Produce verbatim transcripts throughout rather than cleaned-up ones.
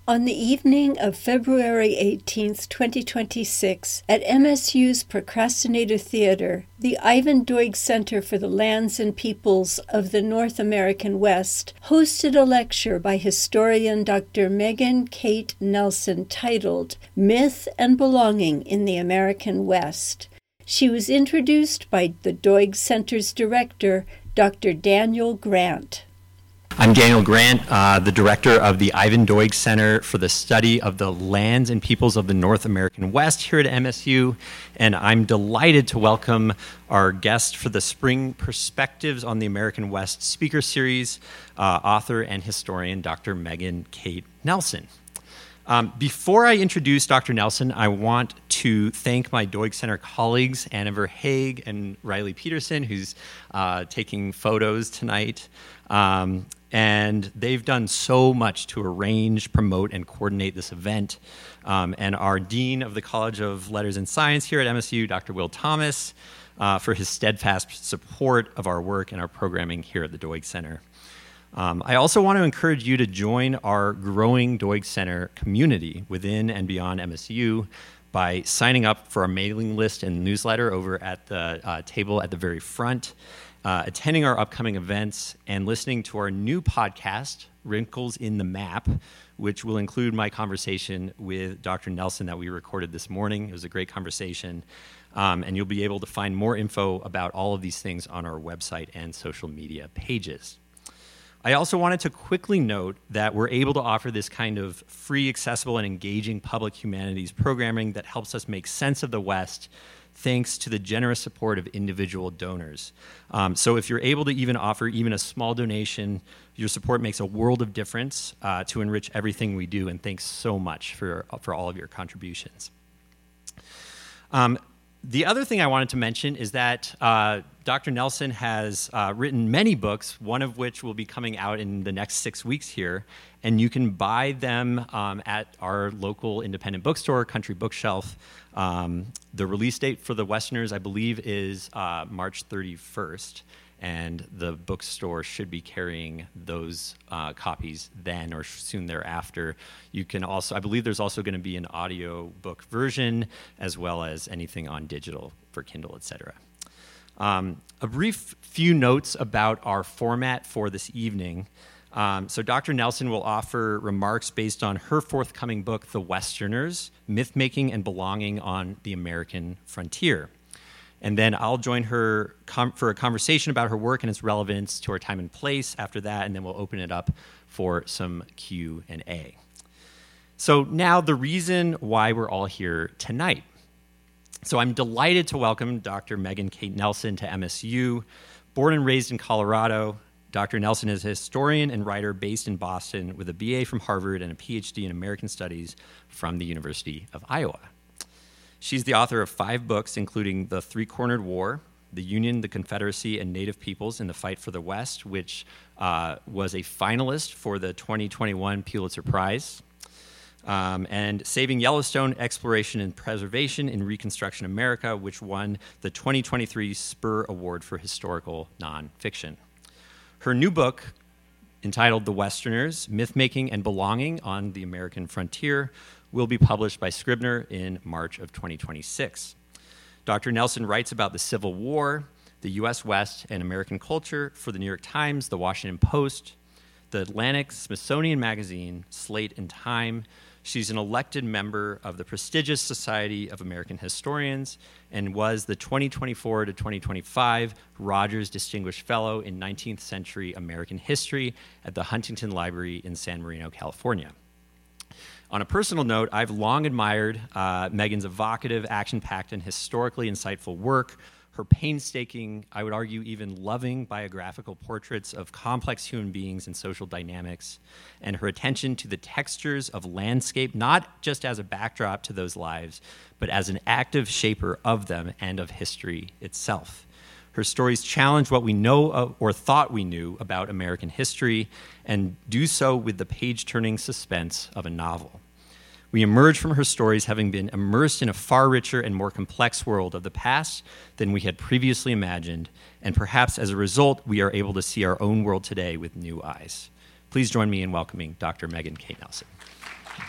On the evening of February eighteenth, twenty twenty-six, at M S U's Procrastinator Theater, the Ivan Doig Center for the Lands and Peoples of the North American West hosted a lecture by historian Doctor Megan Kate Nelson titled Myth and Belonging in the American West. She was introduced by the Doig Center's director, Doctor Daniel Grant. I'm Daniel Grant, uh, the director of the Ivan Doig Center for the Study of the Lands and Peoples of the North American West here at M S U, and I'm delighted to welcome our guest for the Spring Perspectives on the American West speaker series, uh, author and historian Doctor Megan Kate Nelson. Um, before I introduce Doctor Nelson, I want to thank my Doig Center colleagues, Anna Verhaeg and Riley Peterson, who's uh, taking photos tonight. Um, and they've done so much to arrange, promote, and coordinate this event. Um, and our Dean of the College of Letters and Science here at M S U, Doctor Will Thomas, uh, for his steadfast support of our work and our programming here at the Doig Center. Um, I also want to encourage you to join our growing Doig Center community within and beyond M S U by signing up for our mailing list and newsletter over at the uh, table at the very front, uh, attending our upcoming events, and listening to our new podcast, Wrinkles in the Map, which will include my conversation with Doctor Nelson that we recorded this morning. It was a great conversation, um, and you'll be able to find more info about all of these things on our website and social media pages. I also wanted to quickly note that we're able to offer this kind of free, accessible, and engaging public humanities programming that helps us make sense of the West thanks to the generous support of individual donors. Um, so if you're able to even offer even a small donation, your support makes a world of difference uh, to enrich everything we do, and thanks so much for, for all of your contributions. Um, The other thing I wanted to mention is that uh, Doctor Nelson has uh, written many books, one of which will be coming out in the next six weeks here, and you can buy them um, at our local independent bookstore, Country Bookshelf. Um, the release date for the Westerners, I believe, is uh, March thirty-first, and the bookstore should be carrying those uh, copies then or soon thereafter. You can also, I believe there's also going to be an audio book version as well as anything on digital for Kindle, et cetera. Um, a brief few notes about our format for this evening. Um, so Doctor Nelson will offer remarks based on her forthcoming book, The Westerners, Myth-Making and Belonging on the American Frontier. And then I'll join her com- for a conversation about her work and its relevance to our time and place after that, and then we'll open it up for some Q and A. So now the reason why we're all here tonight. So I'm delighted to welcome Doctor Megan Kate Nelson to M S U. Born and raised in Colorado, Doctor Nelson is a historian and writer based in Boston with a B A from Harvard and a P H D in American Studies from the University of Iowa. She's the author of five books, including The Three-Cornered War, The Union, the Confederacy, and Native Peoples in the Fight for the West, which uh, was a finalist for the twenty twenty-one Pulitzer Prize, um, and Saving Yellowstone, Exploration and Preservation in Reconstruction America, which won the twenty twenty-three Spur Award for Historical Nonfiction. Her new book, entitled The Westerners, Myth-Making and Belonging on the American Frontier, will be published by Scribner in March of twenty twenty-six. Doctor Nelson writes about the Civil War, the U S West, and American culture for the New York Times, the Washington Post, the Atlantic, Smithsonian Magazine, Slate, and Time. She's an elected member of the prestigious Society of American Historians and was the twenty twenty-four to twenty twenty-five Rogers Distinguished Fellow in nineteenth Century American History at the Huntington Library in San Marino, California. On a personal note, I've long admired uh, Megan's evocative, action-packed, and historically insightful work, her painstaking, I would argue even loving biographical portraits of complex human beings and social dynamics, and her attention to the textures of landscape, not just as a backdrop to those lives, but as an active shaper of them and of history itself. Her stories challenge what we know of, or thought we knew about American history, and do so with the page-turning suspense of a novel. We emerge from her stories having been immersed in a far richer and more complex world of the past than we had previously imagined, and perhaps as a result, we are able to see our own world today with new eyes. Please join me in welcoming Doctor Megan Kate Nelson.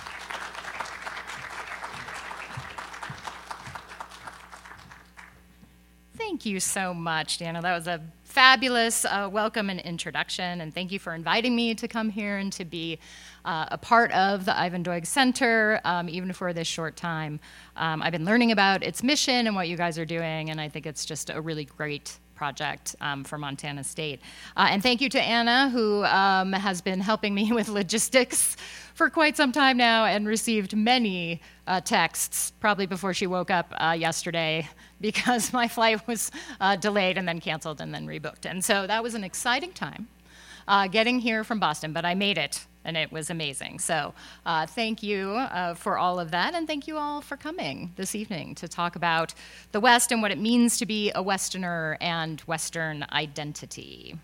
Thank you so much, Dana. That was a fabulous uh, welcome and introduction, and thank you for inviting me to come here and to be uh, a part of the Ivan Doig Center, um, even for this short time. Um, I've been learning about its mission and what you guys are doing, and I think it's just a really great project um, for Montana State. Uh, and thank you to Anna, who um, has been helping me with logistics for quite some time now and received many uh, texts, probably before she woke up uh, yesterday, because my flight was uh, delayed and then canceled and then rebooked. And so that was an exciting time uh, getting here from Boston, but I made it, and it was amazing. So uh, thank you uh, for all of that, and thank you all for coming this evening to talk about the West and what it means to be a Westerner and Western identity.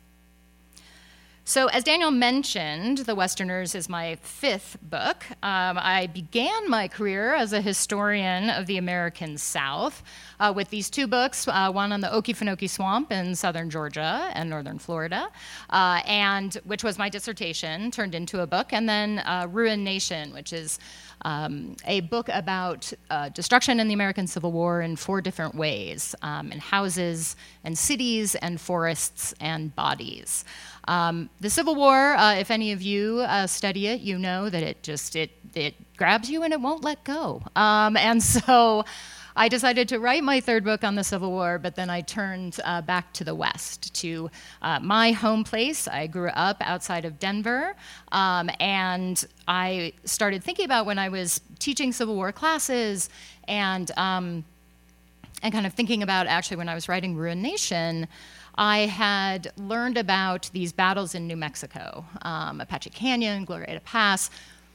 So as Daniel mentioned, The Westerners is my fifth book. Um, I began my career as a historian of the American South uh, with these two books, uh, one on the Okefenokee Swamp in southern Georgia and northern Florida, uh, and which was my dissertation, turned into a book, and then uh, Ruined Nation, which is Um, a book about uh, destruction in the American Civil War in four different ways, um, in houses and cities and forests and bodies. Um, the Civil War, uh, if any of you uh, study it, you know that it just, it, it grabs you and it won't let go. Um, and so I decided to write my third book on the Civil War, but then I turned uh, back to the West, to uh, my home place. I grew up outside of Denver, um, and I started thinking about when I was teaching Civil War classes and, um, and kind of thinking about actually when I was writing Ruined Nation, I had learned about these battles in New Mexico, um, Apache Canyon, Glorieta Pass.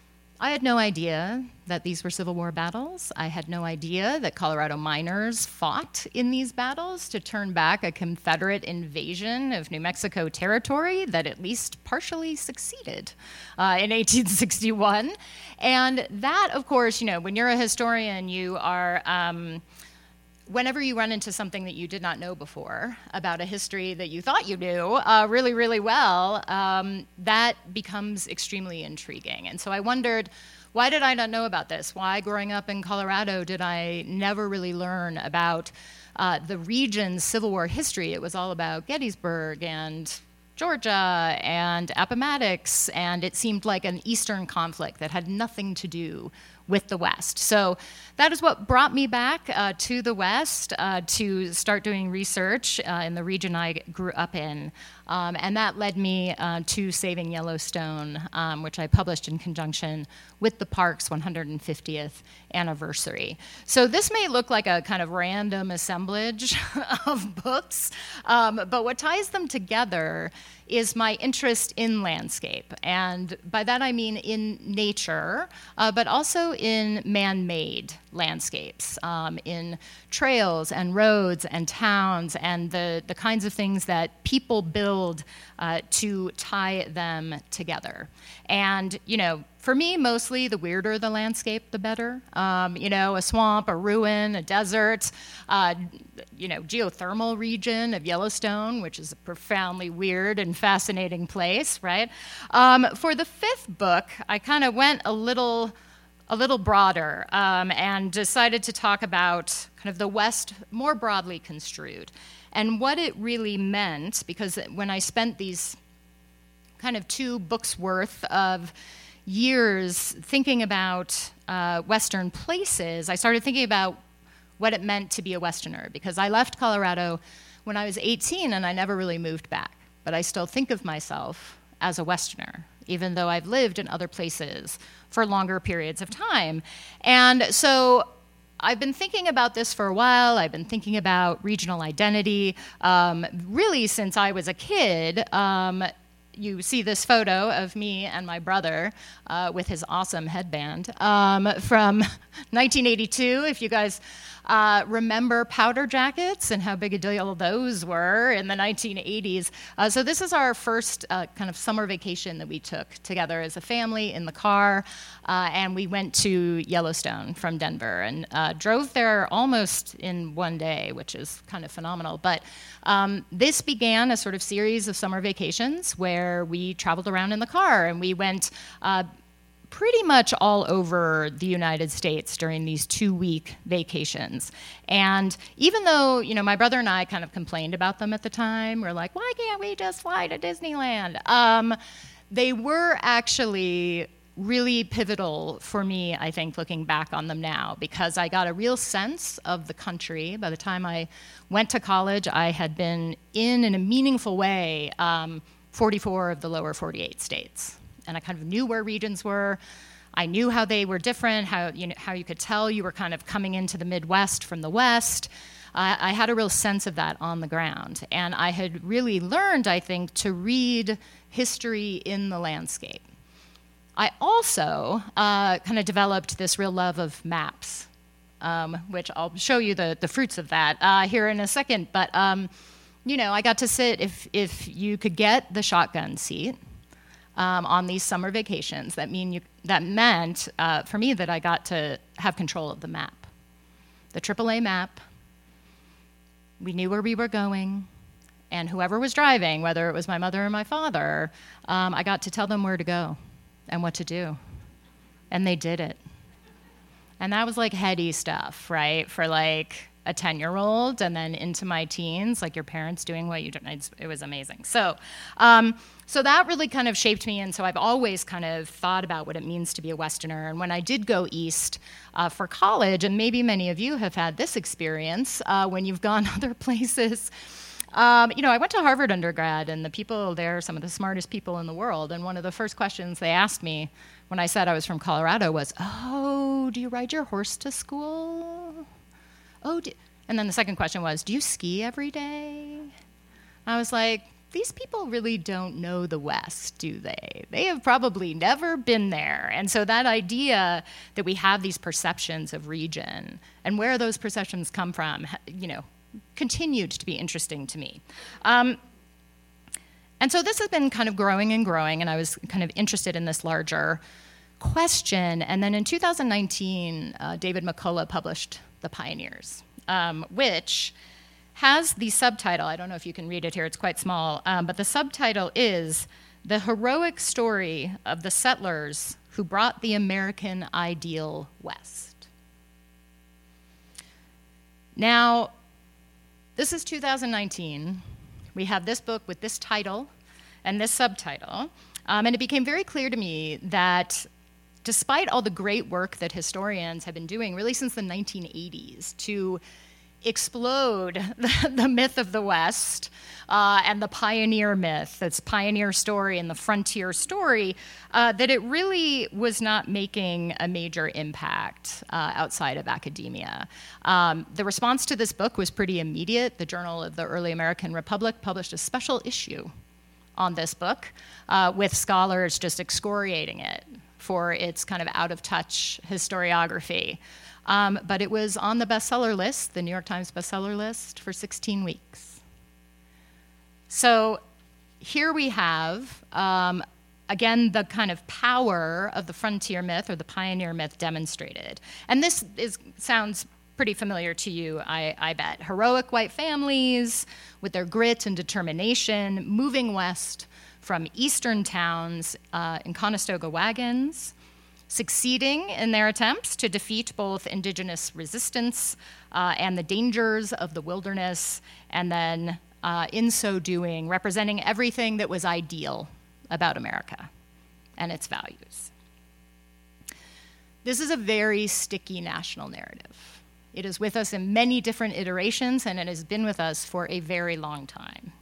I had no idea that these were Civil War battles. I had no idea that Colorado miners fought in these battles to turn back a Confederate invasion of New Mexico territory that at least partially succeeded uh, in eighteen sixty-one. And that, of course, you know, when you're a historian, you are... Um, Whenever you run into something that you did not know before about a history that you thought you knew uh, really, really well, um, that becomes extremely intriguing. And so I wondered, why did I not know about this? Why, growing up in Colorado, did I never really learn about uh, the region's Civil War history? It was all about Gettysburg and Georgia and Appomattox, and it seemed like an Eastern conflict that had nothing to do with the West. So that is what brought me back uh, to the West uh, to start doing research uh, in the region I grew up in. Um, and that led me uh, to Saving Yellowstone, um, which I published in conjunction with the park's one hundred fiftieth anniversary. So this may look like a kind of random assemblage of books, um, but what ties them together is my interest in landscape. And by that I mean in nature, uh, but also in man-made landscapes, um, in trails and roads and towns and the, the kinds of things that people build uh, to tie them together. And, you know, for me, mostly the weirder the landscape, the better. Um, you know, a swamp, a ruin, a desert, uh, you know, geothermal region of Yellowstone, which is a profoundly weird and fascinating place, right? Um, for the fifth book, I kind of went a little, a little broader um, and decided to talk about kind of the West more broadly construed and what it really meant, because when I spent these kind of two books worth of years thinking about uh, Western places, I started thinking about what it meant to be a Westerner, because I left Colorado when I was eighteen and I never really moved back. But I still think of myself as a Westerner, even though I've lived in other places for longer periods of time. And so I've been thinking about this for a while. I've been thinking about regional identity um, really since I was a kid. Um, You see this photo of me and my brother uh, with his awesome headband um, from nineteen eighty-two. If you guys uh, remember powder jackets and how big a deal those were in the nineteen eighties. Uh, so this is our first uh, kind of summer vacation that we took together as a family in the car, uh, and we went to Yellowstone from Denver and uh, drove there almost in one day, which is kind of phenomenal. But um, this began a sort of series of summer vacations where we traveled around in the car, and we went uh, pretty much all over the United States during these two-week vacations. And even though, you know, my brother and I kind of complained about them at the time, we're like, why can't we just fly to Disneyland? Um, they were actually really pivotal for me, I think, looking back on them now, because I got a real sense of the country. By the time I went to college, I had been in, in a meaningful way, um, forty-four of the lower forty-eight states. And I kind of knew where regions were. I knew how they were different, how you know, how you could tell you were kind of coming into the Midwest from the West. Uh, I had a real sense of that on the ground. And I had really learned, I think, to read history in the landscape. I also uh, kind of developed this real love of maps, um, which I'll show you the, the fruits of that uh, here in a second. But, um, you know, I got to sit, if, if you could get the shotgun seat, Um, on these summer vacations, that mean you, that meant uh, for me that I got to have control of the map, the triple A map. We knew where we were going, and whoever was driving, whether it was my mother or my father, um, I got to tell them where to go and what to do, and they did it. And that was like heady stuff, right? For like a ten-year-old, and then into my teens, like your parents doing what you do. It was amazing. So, um, so that really kind of shaped me, and so I've always kind of thought about what it means to be a Westerner. And when I did go east uh, for college, and maybe many of you have had this experience uh, when you've gone other places, um, you know, I went to Harvard undergrad, and the people there are some of the smartest people in the world, and one of the first questions they asked me when I said I was from Colorado was, oh, do you ride your horse to school? Oh, do, and then the second question was, do you ski every day? I was like, these people really don't know the West, do they? They have probably never been there. And so that idea that we have these perceptions of region and where those perceptions come from, you know, continued to be interesting to me. Um, and so this has been kind of growing and growing, and I was kind of interested in this larger question. And then in two thousand nineteen, uh, David McCullough published The Pioneers, um, which has the subtitle, I don't know if you can read it here, it's quite small, um, but the subtitle is The Heroic Story of the Settlers Who Brought the American Ideal West. Now, this is two thousand nineteen. We have this book with this title and this subtitle, um, and it became very clear to me that despite all the great work that historians have been doing really since the nineteen eighties to explode the, the myth of the West uh, and the pioneer myth, this pioneer story and the frontier story, uh, that it really was not making a major impact uh, outside of academia. Um, the response to this book was pretty immediate. The Journal of the Early American Republic published a special issue on this book uh, with scholars just excoriating it for its kind of out-of-touch historiography. Um, but it was on the bestseller list, the New York Times bestseller list, for sixteen weeks. So here we have, um, again, the kind of power of the frontier myth or the pioneer myth demonstrated. And this is sounds pretty familiar to you, I, I bet. Heroic white families with their grit and determination moving west from eastern towns uh, in Conestoga wagons, succeeding in their attempts to defeat both indigenous resistance uh, and the dangers of the wilderness, and then uh, in so doing, representing everything that was ideal about America and its values. This is a very sticky national narrative. It is with us in many different iterations, and it has been with us for a very long time.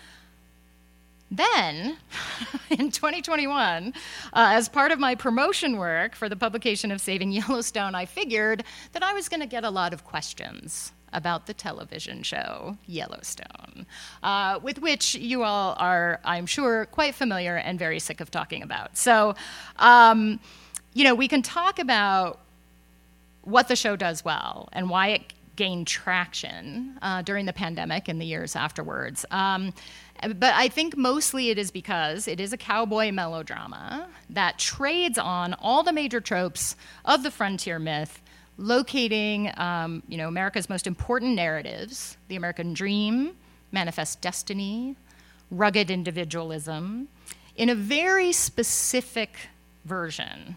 Then, in twenty twenty-one, uh, as part of my promotion work for the publication of Saving Yellowstone, I figured that I was going to get a lot of questions about the television show Yellowstone, uh, with which you all are, I'm sure, quite familiar and very sick of talking about. So, um, you know, we can talk about what the show does well and why it gained traction uh, during the pandemic and the years afterwards. Um, But I think mostly it is because it is a cowboy melodrama that trades on all the major tropes of the frontier myth, locating um, you know, America's most important narratives, the American dream, manifest destiny, rugged individualism, in a very specific version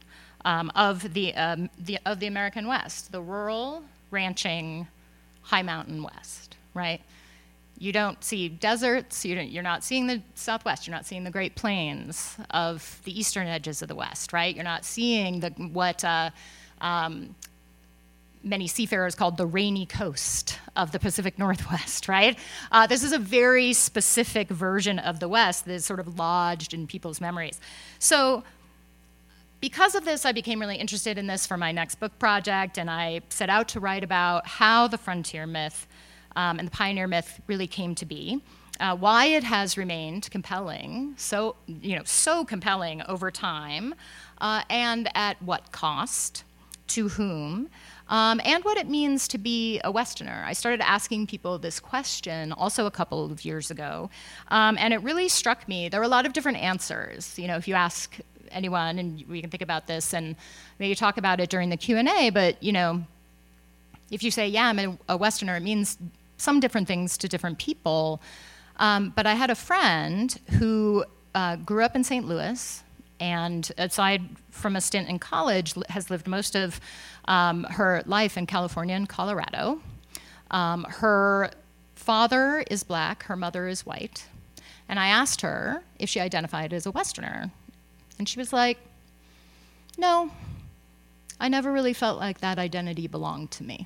um, of the, um, the of the American West, the rural, ranching, high mountain West, right? You don't see deserts, you don't, you're not seeing the Southwest, you're not seeing the Great Plains of the eastern edges of the West, right? You're not seeing the what uh, um, many seafarers called the rainy coast of the Pacific Northwest, right? Uh, this is a very specific version of the West that is sort of lodged in people's memories. So because of this, I became really interested in this for my next book project, and I set out to write about how the frontier myth Um, and the pioneer myth really came to be, uh, why it has remained compelling, so you know, so compelling over time, uh, and at what cost, to whom, um, and what it means to be a Westerner. I started asking people this question also a couple of years ago, um, and it really struck me. There were a lot of different answers. You know, if you ask anyone, and we can think about this and maybe talk about it during the Q and A, but you know, if you say, yeah, I'm a, a Westerner, it means some different things to different people. Um, but I had a friend who uh, grew up in Saint Louis, and aside from a stint in college, has lived most of um, her life in California and Colorado. Um, her father is black, her mother is white. And I asked her if she identified as a Westerner. And she was like, no, I never really felt like that identity belonged to me.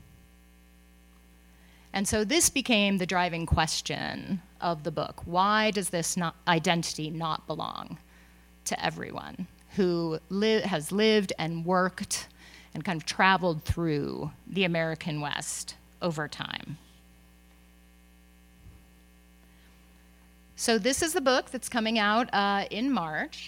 And so this became the driving question of the book. Why does this not, identity not belong to everyone who li- has lived and worked and kind of traveled through the American West over time? So this is the book that's coming out uh, in March.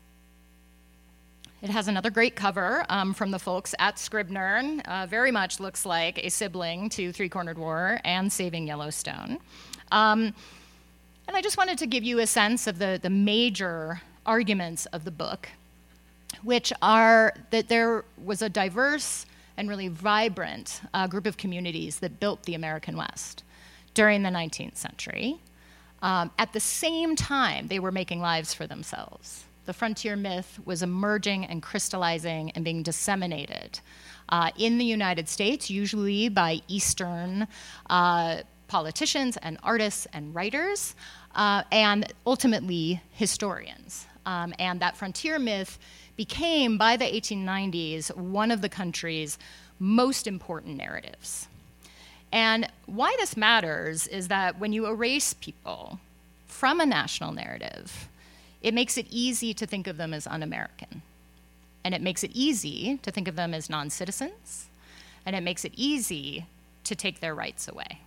It has another great cover um, from the folks at Scribner. Uh, very much looks like a sibling to Three Cornered War and Saving Yellowstone. Um, and I just wanted to give you a sense of the, the major arguments of the book, which are that there was a diverse and really vibrant uh, group of communities that built the American West during the nineteenth century. Um, at the same time, they were making lives for themselves. The frontier myth was emerging and crystallizing and being disseminated uh, in the United States, usually by Eastern uh, politicians and artists and writers, uh, and ultimately historians. Um, and that frontier myth became, by the eighteen nineties, one of the country's most important narratives. And why this matters is that when you erase people from a national narrative, it makes it easy to think of them as un-American. And it makes it easy to think of them as non-citizens. And it makes it easy to take their rights away.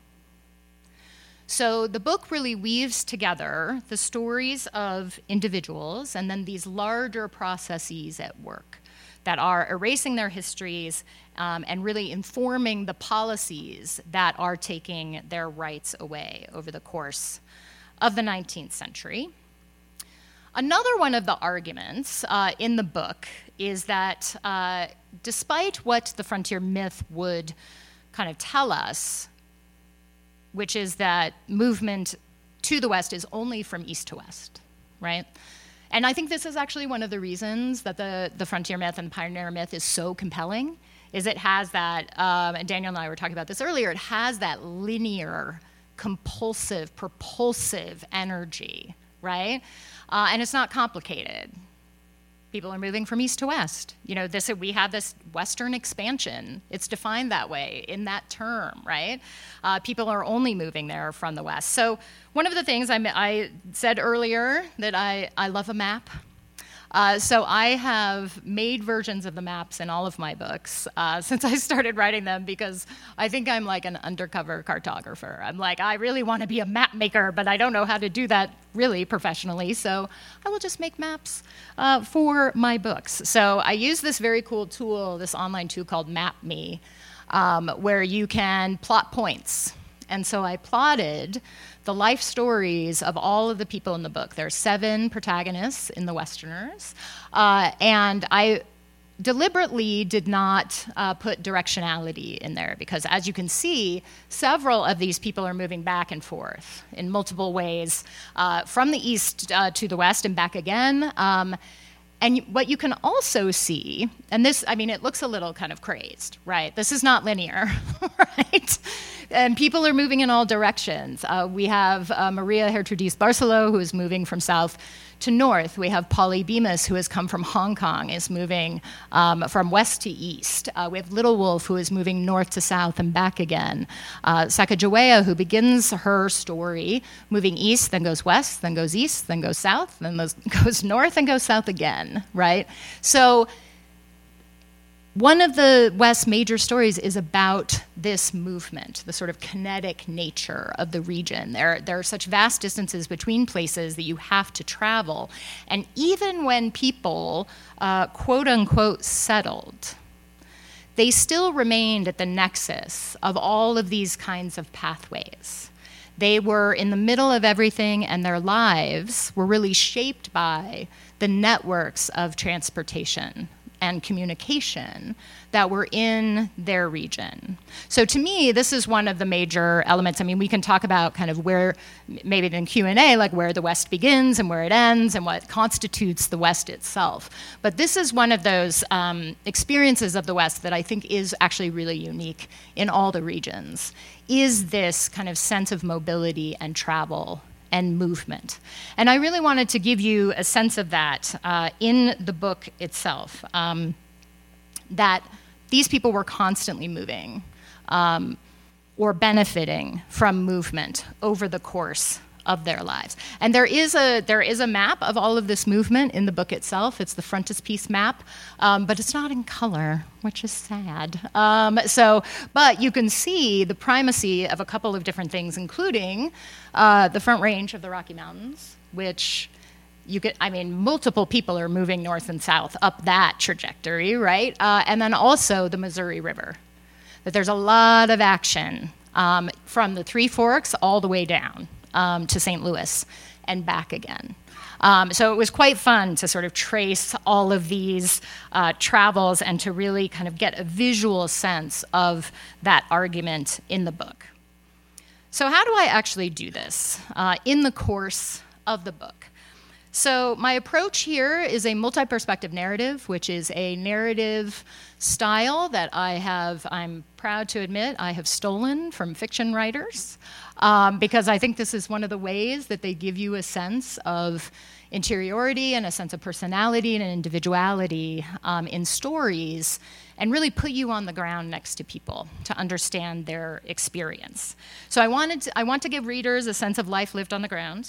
So the book really weaves together the stories of individuals and then these larger processes at work that are erasing their histories um, and really informing the policies that are taking their rights away over the course of the nineteenth century. Another one of the arguments uh, in the book is that uh, despite what the frontier myth would kind of tell us, which is that movement to the West is only from east to west, right? And I think this is actually one of the reasons that the, the frontier myth and pioneer myth is so compelling, is it has that, um, and Daniel and I were talking about this earlier, it has that linear, compulsive, propulsive energy, right? Uh, and it's not complicated. People are moving from east to west. You know, this we have this Western expansion. It's defined that way in that term, right? Uh, people are only moving there from the west. So one of the things I, I said earlier that I, I love a map. Uh, so I have made versions of the maps in all of my books uh, since I started writing them because I think I'm like an undercover cartographer. I'm like, I really want to be a map maker, but I don't know how to do that really professionally, so I will just make maps uh, for my books. So I use this very cool tool, this online tool called MapMe, um, where you can plot points. And so I plotted the life stories of all of the people in the book. There are seven protagonists in The Westerners, uh, and I deliberately did not uh, put directionality in there because, as you can see, several of these people are moving back and forth in multiple ways uh, from the east uh, to the west and back again. Um, And what you can also see, and this, I mean, it looks a little kind of crazed, right? This is not linear, right? And people are moving in all directions. Uh, we have uh, Maria Gertrudis Barceló, who is moving from south to north. We have Polly Bemis, who has come from Hong Kong, is moving um, from west to east. Uh, we have Little Wolf, who is moving north to south and back again. Uh, Sacagawea, who begins her story moving east, then goes west, then goes east, then goes south, then goes north and goes south again, right? So one of the West's major stories is about this movement, the sort of kinetic nature of the region. There, there are such vast distances between places that you have to travel. And even when people, uh, quote unquote, settled, they still remained at the nexus of all of these kinds of pathways. They were in the middle of everything, and their lives were really shaped by the networks of transportation and communication that were in their region. So to me, this is one of the major elements. I mean, we can talk about kind of where, maybe in Q and A, like where the West begins and where it ends and what constitutes the West itself. But this is one of those um, experiences of the West that I think is actually really unique in all the regions, is this kind of sense of mobility and travel and movement. And I really wanted to give you a sense of that uh, in the book itself, um, that these people were constantly moving um, or benefiting from movement over the course of their lives. And there is a there is a map of all of this movement in the book itself. It's the frontispiece map, um, but it's not in color, which is sad. Um, so, but you can see the primacy of a couple of different things, including uh, the Front Range of the Rocky Mountains, which you could, I mean, multiple people are moving north and south up that trajectory, right? Uh, and then also the Missouri River, that there's a lot of action um, from the Three Forks all the way down Um, to Saint Louis and back again. Um, so it was quite fun to sort of trace all of these uh, travels and to really kind of get a visual sense of that argument in the book. So how do I actually do this uh, in the course of the book? So my approach here is a multi-perspective narrative, which is a narrative style that I have, I'm proud to admit, I have stolen from fiction writers, um, because I think this is one of the ways that they give you a sense of interiority and a sense of personality and individuality um, in stories, and really put you on the ground next to people to understand their experience. So I wanted to, I want to give readers a sense of life lived on the ground,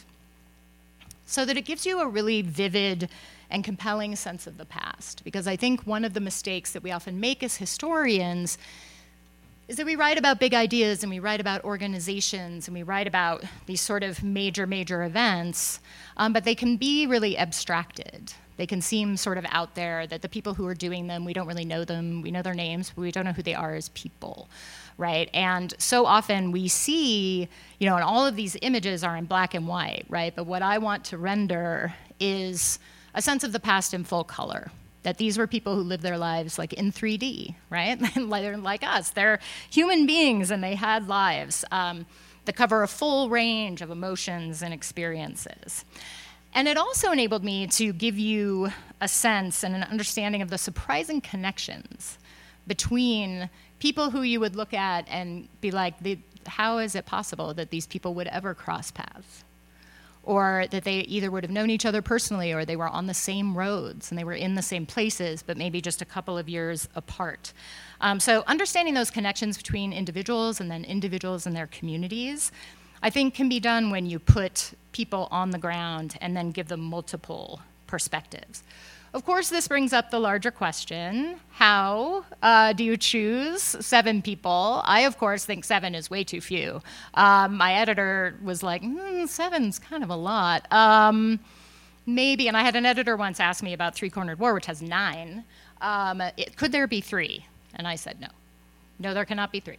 so that it gives you a really vivid and compelling sense of the past. Because I think one of the mistakes that we often make as historians is that we write about big ideas and we write about organizations and we write about these sort of major, major events, um, but they can be really abstracted. They can seem sort of out there, that the people who are doing them, we don't really know them, we know their names, but we don't know who they are as people, right? And so often we see, you know, and all of these images are in black and white, right? But what I want to render is a sense of the past in full color, that these were people who lived their lives like in three D, right? They're like us, they're human beings and they had lives um, that cover a full range of emotions and experiences. And it also enabled me to give you a sense and an understanding of the surprising connections between people who you would look at and be like, how is it possible that these people would ever cross paths? Or that they either would have known each other personally, or they were on the same roads and they were in the same places, but maybe just a couple of years apart. Um, so understanding those connections between individuals and then individuals and their communities, I think can be done when you put people on the ground and then give them multiple perspectives. Of course, this brings up the larger question, how uh, do you choose seven people? I, of course, think seven is way too few. Um, my editor was like, mm, seven's kind of a lot. Um, maybe, and I had an editor once ask me about Three Cornered War, which has nine. Um, it, could there be three? And I said, no. No, there cannot be three.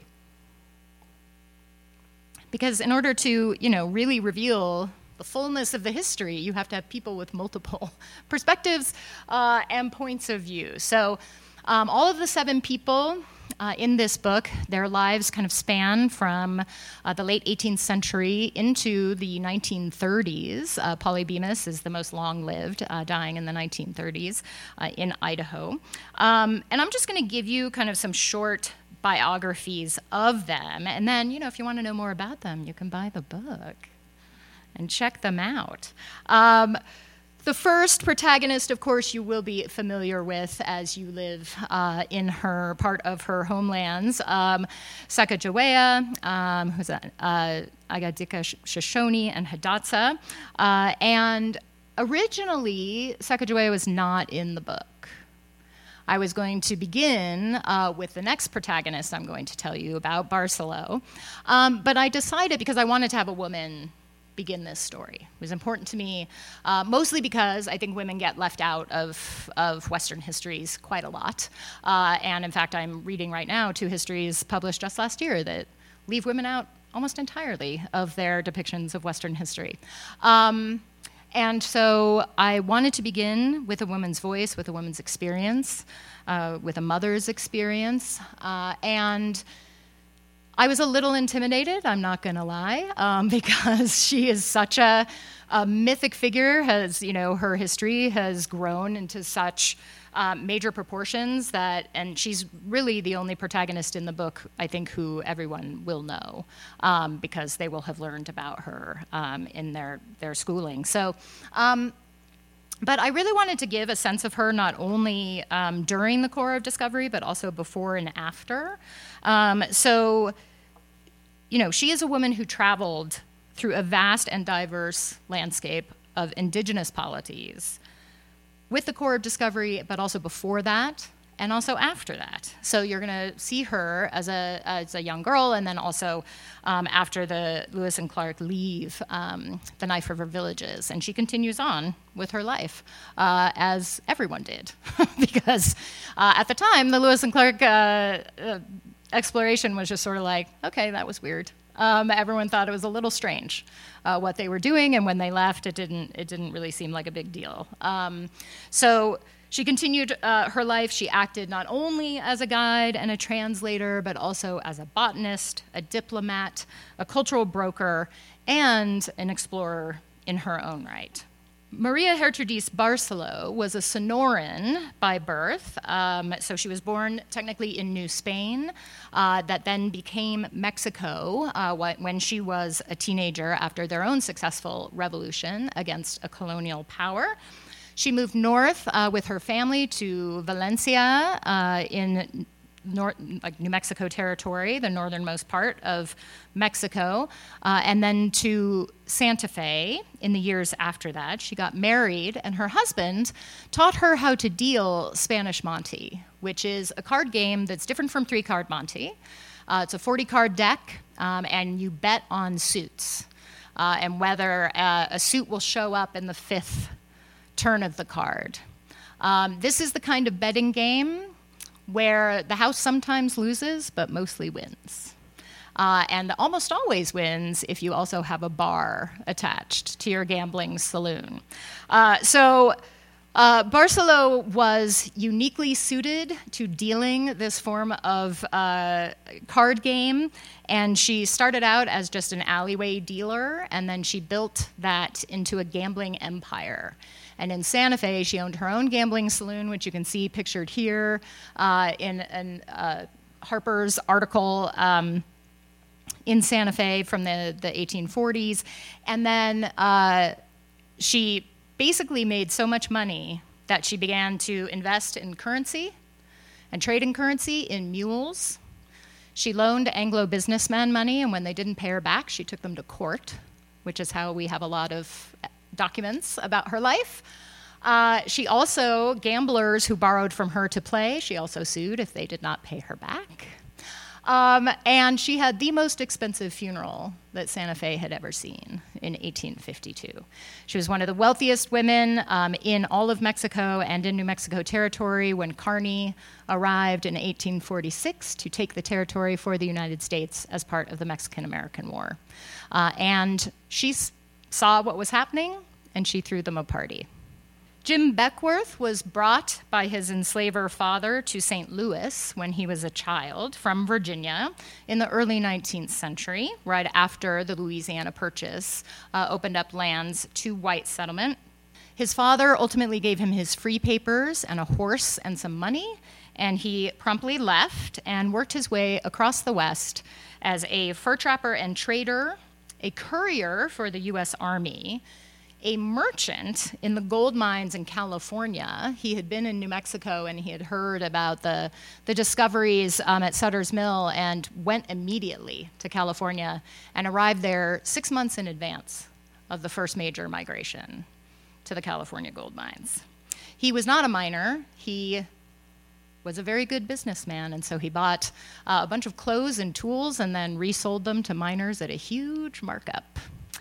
Because in order to, you know, really reveal the fullness of the history, you have to have people with multiple perspectives uh, and points of view. So um, all of the seven people uh, in this book, their lives kind of span from uh, the late eighteenth century into the nineteen thirties. Uh, Polybius is the most long-lived, uh, dying in the nineteen thirties uh, in Idaho. Um, and I'm just going to give you kind of some short biographies of them. And then, you know, if you want to know more about them, you can buy the book and check them out. Um, The first protagonist, of course, you will be familiar with as you live uh, in her part of her homelands, um, Sacagawea, um, who's that? Uh, Agadika, Shoshone, and Hidatsa. Uh, and originally, Sacagawea was not in the book. I was going to begin uh, with the next protagonist I'm going to tell you about, Barcelo. Um, but I decided, because I wanted to have a woman begin this story. It was important to me, uh, mostly because I think women get left out of, of Western histories quite a lot. Uh, and in fact, I'm reading right now two histories published just last year that leave women out almost entirely of their depictions of Western history. Um, and so I wanted to begin with a woman's voice, with a woman's experience, uh, with a mother's experience, uh, and I was a little intimidated, I'm not going to lie, um, because she is such a, a mythic figure. Has, you know, her history has grown into such um, major proportions that, and she's really the only protagonist in the book, I think, who everyone will know, um, because they will have learned about her um, in their, their schooling. So, um, but I really wanted to give a sense of her not only um, during the Corps of Discovery, but also before and after. Um, so, you know, she is a woman who traveled through a vast and diverse landscape of indigenous polities with the Corps of Discovery, but also before that, and also after that. So you're going to see her as a as a young girl, and then also um, after the Lewis and Clark leave um, the Knife River villages, and she continues on with her life, uh, as everyone did, because uh, at the time the Lewis and Clark uh, uh, exploration was just sort of like, okay, that was weird. Um, everyone thought it was a little strange uh, what they were doing, and when they left, it didn't it didn't really seem like a big deal. Um, so. She continued uh, her life. She acted not only as a guide and a translator, but also as a botanist, a diplomat, a cultural broker, and an explorer in her own right. Maria Gertrudis Barcelo was a Sonoran by birth. Um, so she was born technically in New Spain, uh, that then became Mexico uh, when she was a teenager after their own successful revolution against a colonial power. She moved north uh, with her family to Valencia uh, in North, like New Mexico territory, the northernmost part of Mexico, uh, and then to Santa Fe in the years after that. She got married, and her husband taught her how to deal Spanish Monte, which is a card game that's different from three-card Monte. Uh, it's a forty-card deck, um, and you bet on suits, uh, and whether uh, a suit will show up in the fifth turn of the card. Um, this is the kind of betting game where the house sometimes loses, but mostly wins. Uh, and almost always wins if you also have a bar attached to your gambling saloon. Uh, so uh, Barcelo was uniquely suited to dealing this form of uh, card game, and she started out as just an alleyway dealer, and then she built that into a gambling empire. And in Santa Fe, she owned her own gambling saloon, which you can see pictured here uh, in, in uh, Harper's article um, in Santa Fe from the, the eighteen forties. And then uh, she basically made so much money that she began to invest in currency and trade in currency in mules. She loaned Anglo businessmen money, and when they didn't pay her back, she took them to court, which is how we have a lot of documents about her life. Uh, she also, gamblers who borrowed from her to play, she also sued if they did not pay her back. Um, and she had the most expensive funeral that Santa Fe had ever seen in eighteen fifty-two. She was one of the wealthiest women um, in all of Mexico and in New Mexico territory when Kearny arrived in eighteen forty-six to take the territory for the United States as part of the Mexican-American War. Uh, and she saw what was happening, and she threw them a party. Jim Beckwourth was brought by his enslaver father to Saint Louis when he was a child from Virginia in the early nineteenth century, right after the Louisiana Purchase uh, opened up lands to white settlement. His father ultimately gave him his free papers and a horse and some money, and he promptly left and worked his way across the West as a fur trapper and trader, a courier for the U S Army, a merchant in the gold mines in California. He had been in New Mexico and he had heard about the, the discoveries um, at Sutter's Mill and went immediately to California and arrived there six months in advance of the first major migration to the California gold mines. He was not a miner. He was a very good businessman, and so he bought uh, a bunch of clothes and tools and then resold them to miners at a huge markup.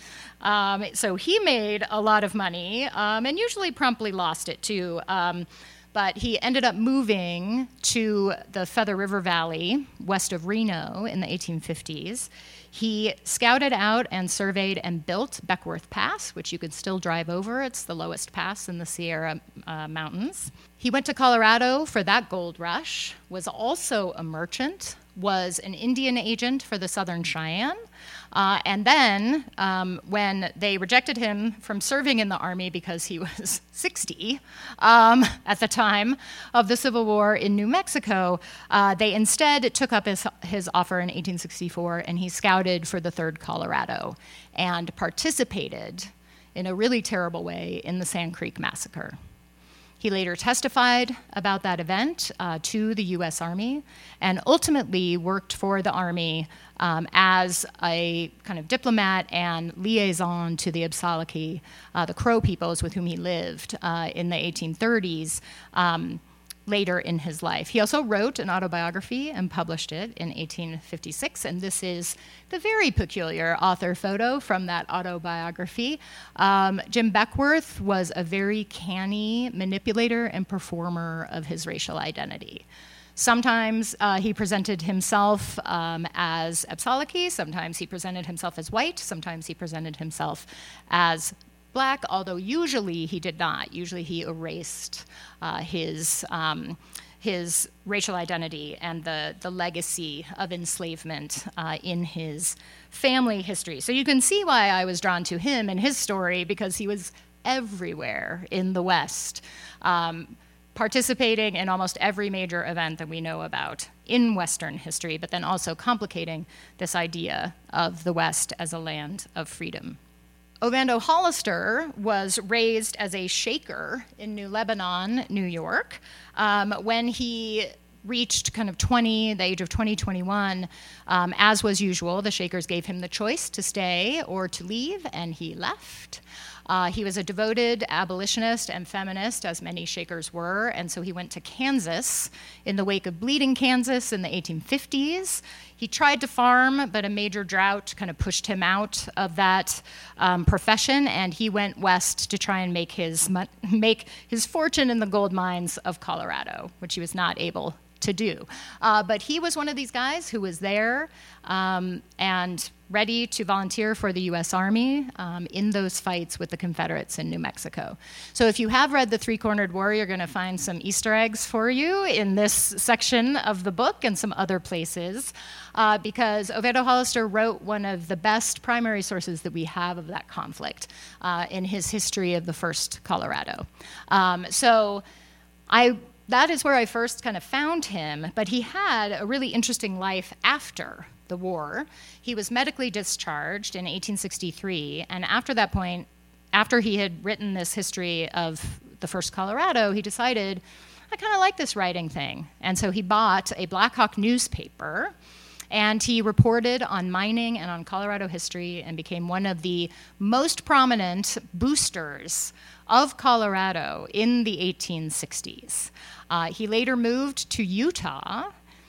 Um, so he made a lot of money, um, and usually promptly lost it too. Um, but he ended up moving to the Feather River Valley, west of Reno, in the eighteen fifties. He scouted out and surveyed and built Beckwourth Pass, which you can still drive over. It's the lowest pass in the Sierra uh, Mountains. He went to Colorado for that gold rush, was also a merchant, was an Indian agent for the Southern Cheyenne. Uh, and then, um, when they rejected him from serving in the Army because he was sixty um, at the time of the Civil War in New Mexico, uh, they instead took up his, his offer in eighteen sixty-four, and he scouted for the third Colorado and participated in a really terrible way in the Sand Creek Massacre. He later testified about that event uh, to the U S Army and ultimately worked for the Army um, as a kind of diplomat and liaison to the Absalaki, uh, the Crow peoples with whom he lived uh, in the eighteen thirties. Um, later in his life. He also wrote an autobiography and published it in eighteen fifty-six, and this is the very peculiar author photo from that autobiography. Um, Jim Beckwourth was a very canny manipulator and performer of his racial identity. Sometimes uh, he presented himself um, as Absalaki, sometimes he presented himself as white, sometimes he presented himself as Black, although usually he did not. Usually he erased uh, his um, his racial identity and the, the legacy of enslavement uh, in his family history. So you can see why I was drawn to him and his story, because he was everywhere in the West, um, participating in almost every major event that we know about in Western history, but then also complicating this idea of the West as a land of freedom. Ovando Hollister was raised as a Shaker in New Lebanon, New York. Um, when he reached kind of twenty, the age of twenty, twenty-one, um, as was usual, the Shakers gave him the choice to stay or to leave, and he left. Uh, he was a devoted abolitionist and feminist, as many Shakers were, and so he went to Kansas in the wake of Bleeding Kansas in the eighteen fifties. He tried to farm, but a major drought kind of pushed him out of that um, profession, and he went west to try and make his make his fortune in the gold mines of Colorado, which he was not able to do. Uh, but he was one of these guys who was there um, and ready to volunteer for the U S Army um, in those fights with the Confederates in New Mexico. So if you have read The Three-Cornered War, you're going to find some Easter eggs for you in this section of the book and some other places, uh, because Ovando Hollister wrote one of the best primary sources that we have of that conflict uh, in his history of the First Colorado. Um, so I... That is where I first kind of found him, but he had a really interesting life after the war. He was medically discharged in eighteen sixty-three, and after that point, after he had written this history of the First Colorado, he decided, I kind of like this writing thing. And so he bought a Blackhawk newspaper, and he reported on mining and on Colorado history and became one of the most prominent boosters of Colorado in the eighteen sixties. Uh, he later moved to Utah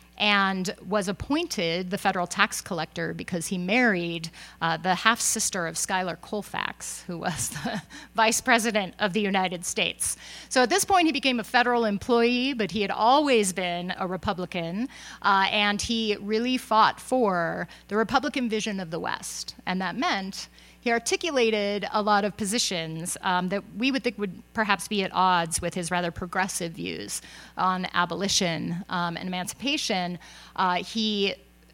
and was appointed the federal tax collector because he married uh, the half-sister of Schuyler Colfax, who was the vice president of the United States. So at this point, he became a federal employee, but he had always been a Republican, uh, and he really fought for the Republican vision of the West, and that meant he articulated a lot of positions um, that we would think would perhaps be at odds with his rather progressive views on abolition um, and emancipation. Uh, he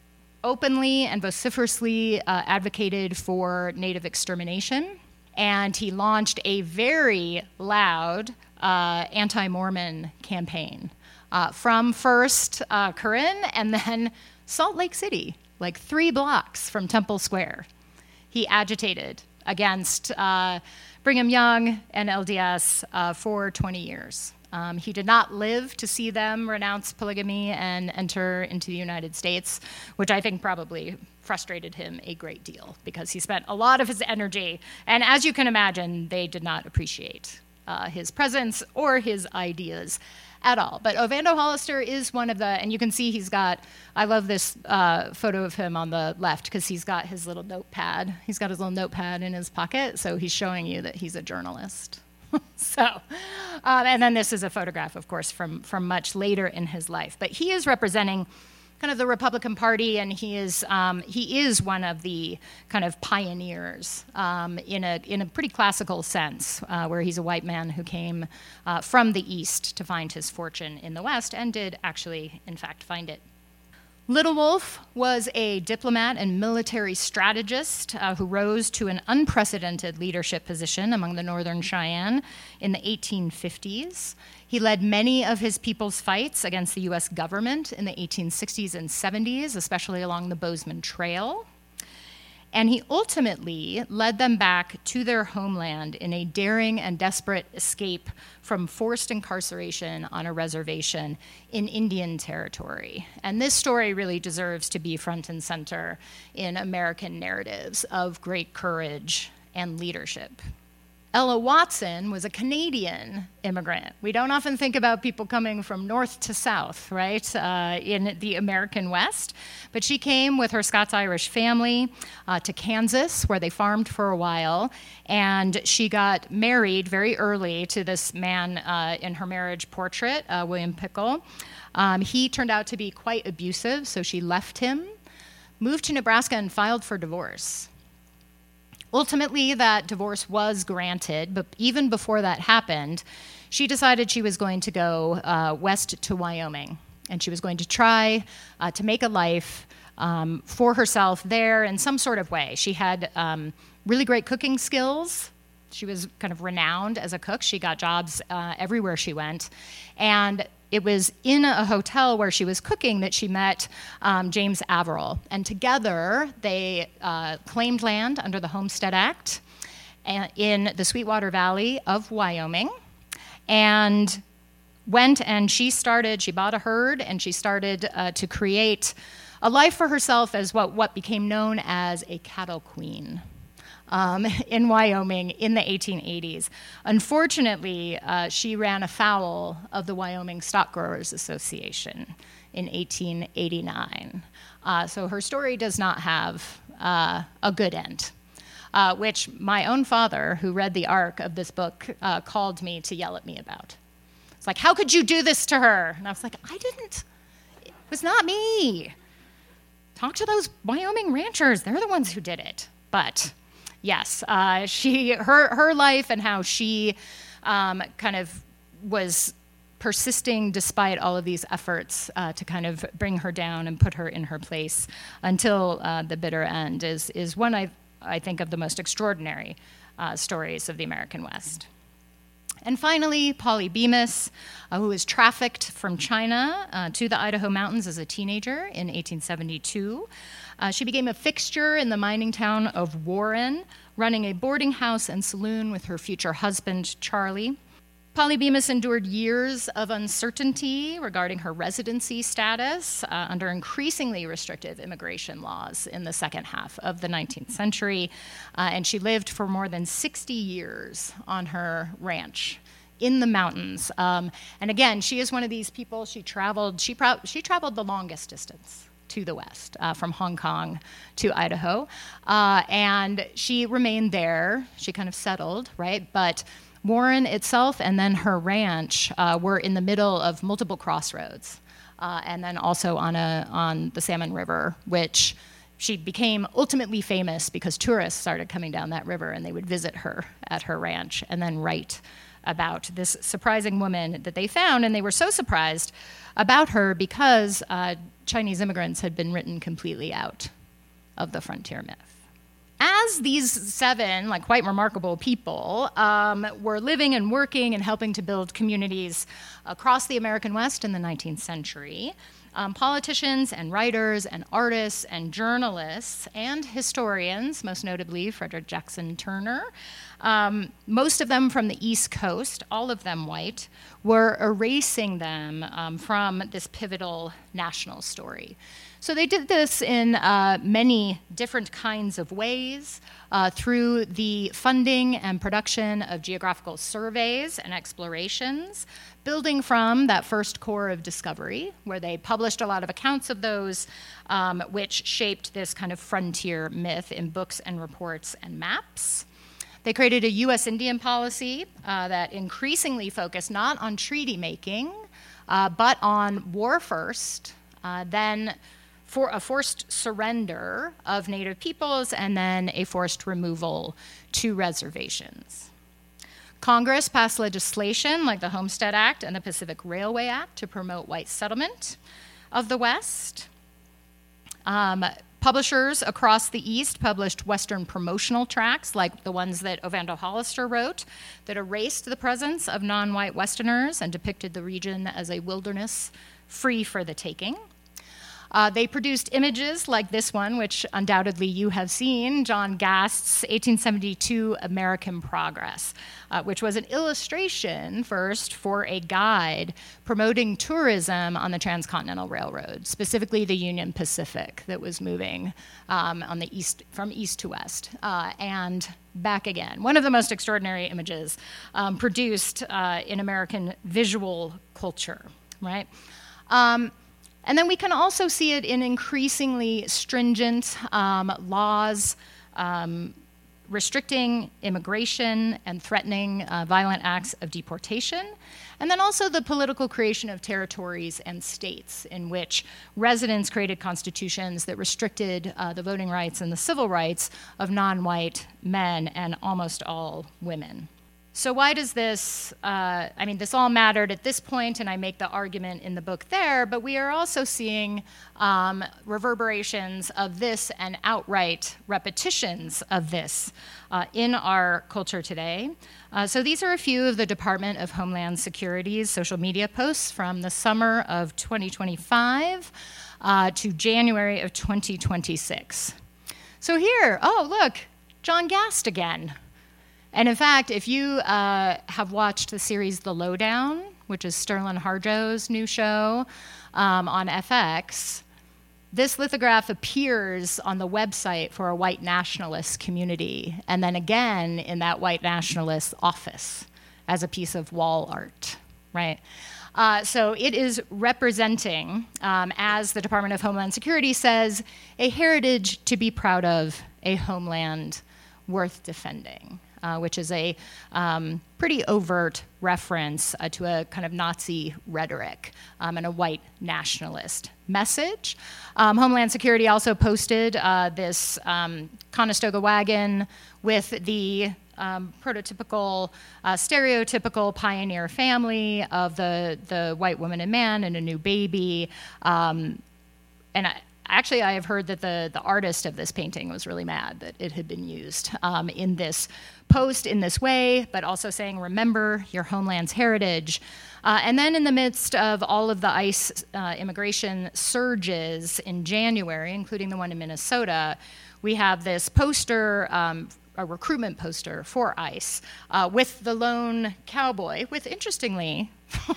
openly and vociferously uh, advocated for Native extermination, and he launched a very loud uh, anti-Mormon campaign uh, from first uh, Corinne and then Salt Lake City, like three blocks from Temple Square. He agitated against uh, Brigham Young and L D S uh, for twenty years. Um, he did not live to see them renounce polygamy and enter into the United States, which I think probably frustrated him a great deal because he spent a lot of his energy. And as you can imagine, they did not appreciate uh, his presence or his ideas at all. But Ovando Hollister is one of the, and you can see he's got, I love this uh, photo of him on the left because he's got his little notepad. He's got his little notepad in his pocket, so he's showing you that he's a journalist. So, um, and then this is a photograph, of course, from, from much later in his life. But he is representing kind of the Republican Party, and he is um, he is one of the kind of pioneers um, in a in a pretty classical sense, uh, where he's a white man who came uh, from the East to find his fortune in the West, and did actually, in fact, find it. Little Wolf was a diplomat and military strategist uh, who rose to an unprecedented leadership position among the Northern Cheyenne in the eighteen fifties. He led many of his people's fights against the U S government in the eighteen sixties and seventies, especially along the Bozeman Trail. And he ultimately led them back to their homeland in a daring and desperate escape from forced incarceration on a reservation in Indian Territory. And this story really deserves to be front and center in American narratives of great courage and leadership. Ella Watson was a Canadian immigrant. We don't often think about people coming from north to south, right, uh, in the American West. But she came with her Scots-Irish family uh, to Kansas, where they farmed for a while. And she got married very early to this man uh, in her marriage portrait, uh, William Pickle. Um, he turned out to be quite abusive, so she left him, moved to Nebraska, and filed for divorce. Ultimately, that divorce was granted, but even before that happened, she decided she was going to go uh, west to Wyoming, and she was going to try uh, to make a life um, for herself there in some sort of way. She had um, really great cooking skills. She was kind of renowned as a cook. She got jobs uh, everywhere she went, and it was in a hotel where she was cooking that she met um, James Averill. And together, they uh, claimed land under the Homestead Act in the Sweetwater Valley of Wyoming, and went and she started, she bought a herd, and she started uh, to create a life for herself as what, what became known as a cattle queen. Um, in Wyoming in the eighteen eighties. Unfortunately, uh, she ran afoul of the Wyoming Stock Growers Association in eighteen eighty-nine. Uh, so her story does not have uh, a good end, uh, which my own father, who read the arc of this book, uh, called me to yell at me about. It's like, how could you do this to her? And I was like, I didn't. It was not me. Talk to those Wyoming ranchers. They're the ones who did it. But yes, uh, she, her, her life and how she um, kind of was persisting despite all of these efforts uh, to kind of bring her down and put her in her place until uh, the bitter end is, is one, I, I think, of the most extraordinary uh, stories of the American West. And finally, Polly Bemis, uh, who was trafficked from China uh, to the Idaho mountains as a teenager in eighteen seventy-two. Uh, she became a fixture in the mining town of Warren, running a boarding house and saloon with her future husband, Charlie. Polly Bemis endured years of uncertainty regarding her residency status uh, under increasingly restrictive immigration laws in the second half of the nineteenth century, uh, and she lived for more than sixty years on her ranch in the mountains. Um, and again, she is one of these people, she traveled, she, pro- she traveled the longest distance to the west, uh, from Hong Kong to Idaho. Uh, and she remained there. She kind of settled, right? But Warren itself and then her ranch uh, were in the middle of multiple crossroads. Uh, and then also on a on the Salmon River, which she became ultimately famous because tourists started coming down that river and they would visit her at her ranch and then write about this surprising woman that they found. And they were so surprised about her because uh, Chinese immigrants had been written completely out of the frontier myth. As these seven, like quite remarkable people, um, were living and working and helping to build communities across the American West in the nineteenth century, um, politicians and writers and artists and journalists and historians, most notably Frederick Jackson Turner, um, most of them from the East Coast, all of them white, were erasing them um, from this pivotal national story. So they did this in uh, many different kinds of ways, uh, through the funding and production of geographical surveys and explorations, building from that first core of discovery, where they published a lot of accounts of those, um, which shaped this kind of frontier myth in books and reports and maps. They created a U S Indian policy uh, that increasingly focused not on treaty making, uh, but on war first, uh, then for a forced surrender of Native peoples, and then a forced removal to reservations. Congress passed legislation like the Homestead Act and the Pacific Railway Act to promote white settlement of the West. Um, publishers across the East published Western promotional tracts like the ones that Ovando Hollister wrote that erased the presence of non-white Westerners and depicted the region as a wilderness free for the taking. Uh, they produced images like this one, which undoubtedly you have seen, John Gast's eighteen seventy-two American Progress, uh, which was an illustration first for a guide promoting tourism on the Transcontinental Railroad, specifically the Union Pacific that was moving um, on the east, from east to west, uh, and back again. One of the most extraordinary images um, produced uh, in American visual culture, right? Um, And then we can also see it in increasingly stringent um, laws um, restricting immigration and threatening uh, violent acts of deportation, and then also the political creation of territories and states in which residents created constitutions that restricted uh, the voting rights and the civil rights of non-white men and almost all women. So why does this, uh, I mean, this all mattered at this point, and I make the argument in the book there, but we are also seeing um, reverberations of this and outright repetitions of this uh, in our culture today. Uh, so these are a few of the Department of Homeland Security's social media posts from the summer of twenty twenty-five uh, to January of twenty twenty-six. So here, oh, look, John Gast again. And in fact, if you uh, have watched the series The Lowdown, which is Sterling Harjo's new show um, on F X, this lithograph appears on the website for a white nationalist community, and then again in that white nationalist office as a piece of wall art, right? Uh, so it is representing, um, as the Department of Homeland Security says, a heritage to be proud of, a homeland worth defending. Uh, which is a um, pretty overt reference uh, to a kind of Nazi rhetoric um, and a white nationalist message. Um, Homeland Security also posted uh, this um, Conestoga wagon with the um, prototypical, uh, stereotypical pioneer family of the, the white woman and man and a new baby. Um, and I, Actually, I have heard that the, the artist of this painting was really mad that it had been used um, in this post in this way, but also saying, remember your homeland's heritage. Uh, and then in the midst of all of the ICE uh, immigration surges in January, including the one in Minnesota, we have this poster, um, a recruitment poster for ICE, uh, with the lone cowboy, with, interestingly,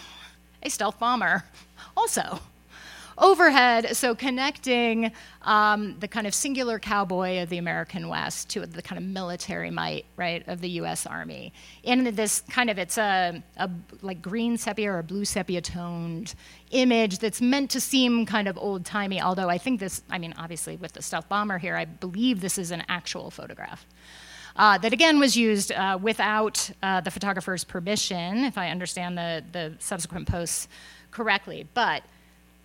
a stealth bomber also overhead, so connecting um, the kind of singular cowboy of the American West to the kind of military might, right, of the U S Army. In this kind of, it's a, a like green sepia or blue sepia toned image that's meant to seem kind of old-timey, although I think this, I mean, obviously with the stealth bomber here, I believe this is an actual photograph. Uh, that again was used uh, without uh, the photographer's permission, if I understand the, the subsequent posts correctly. But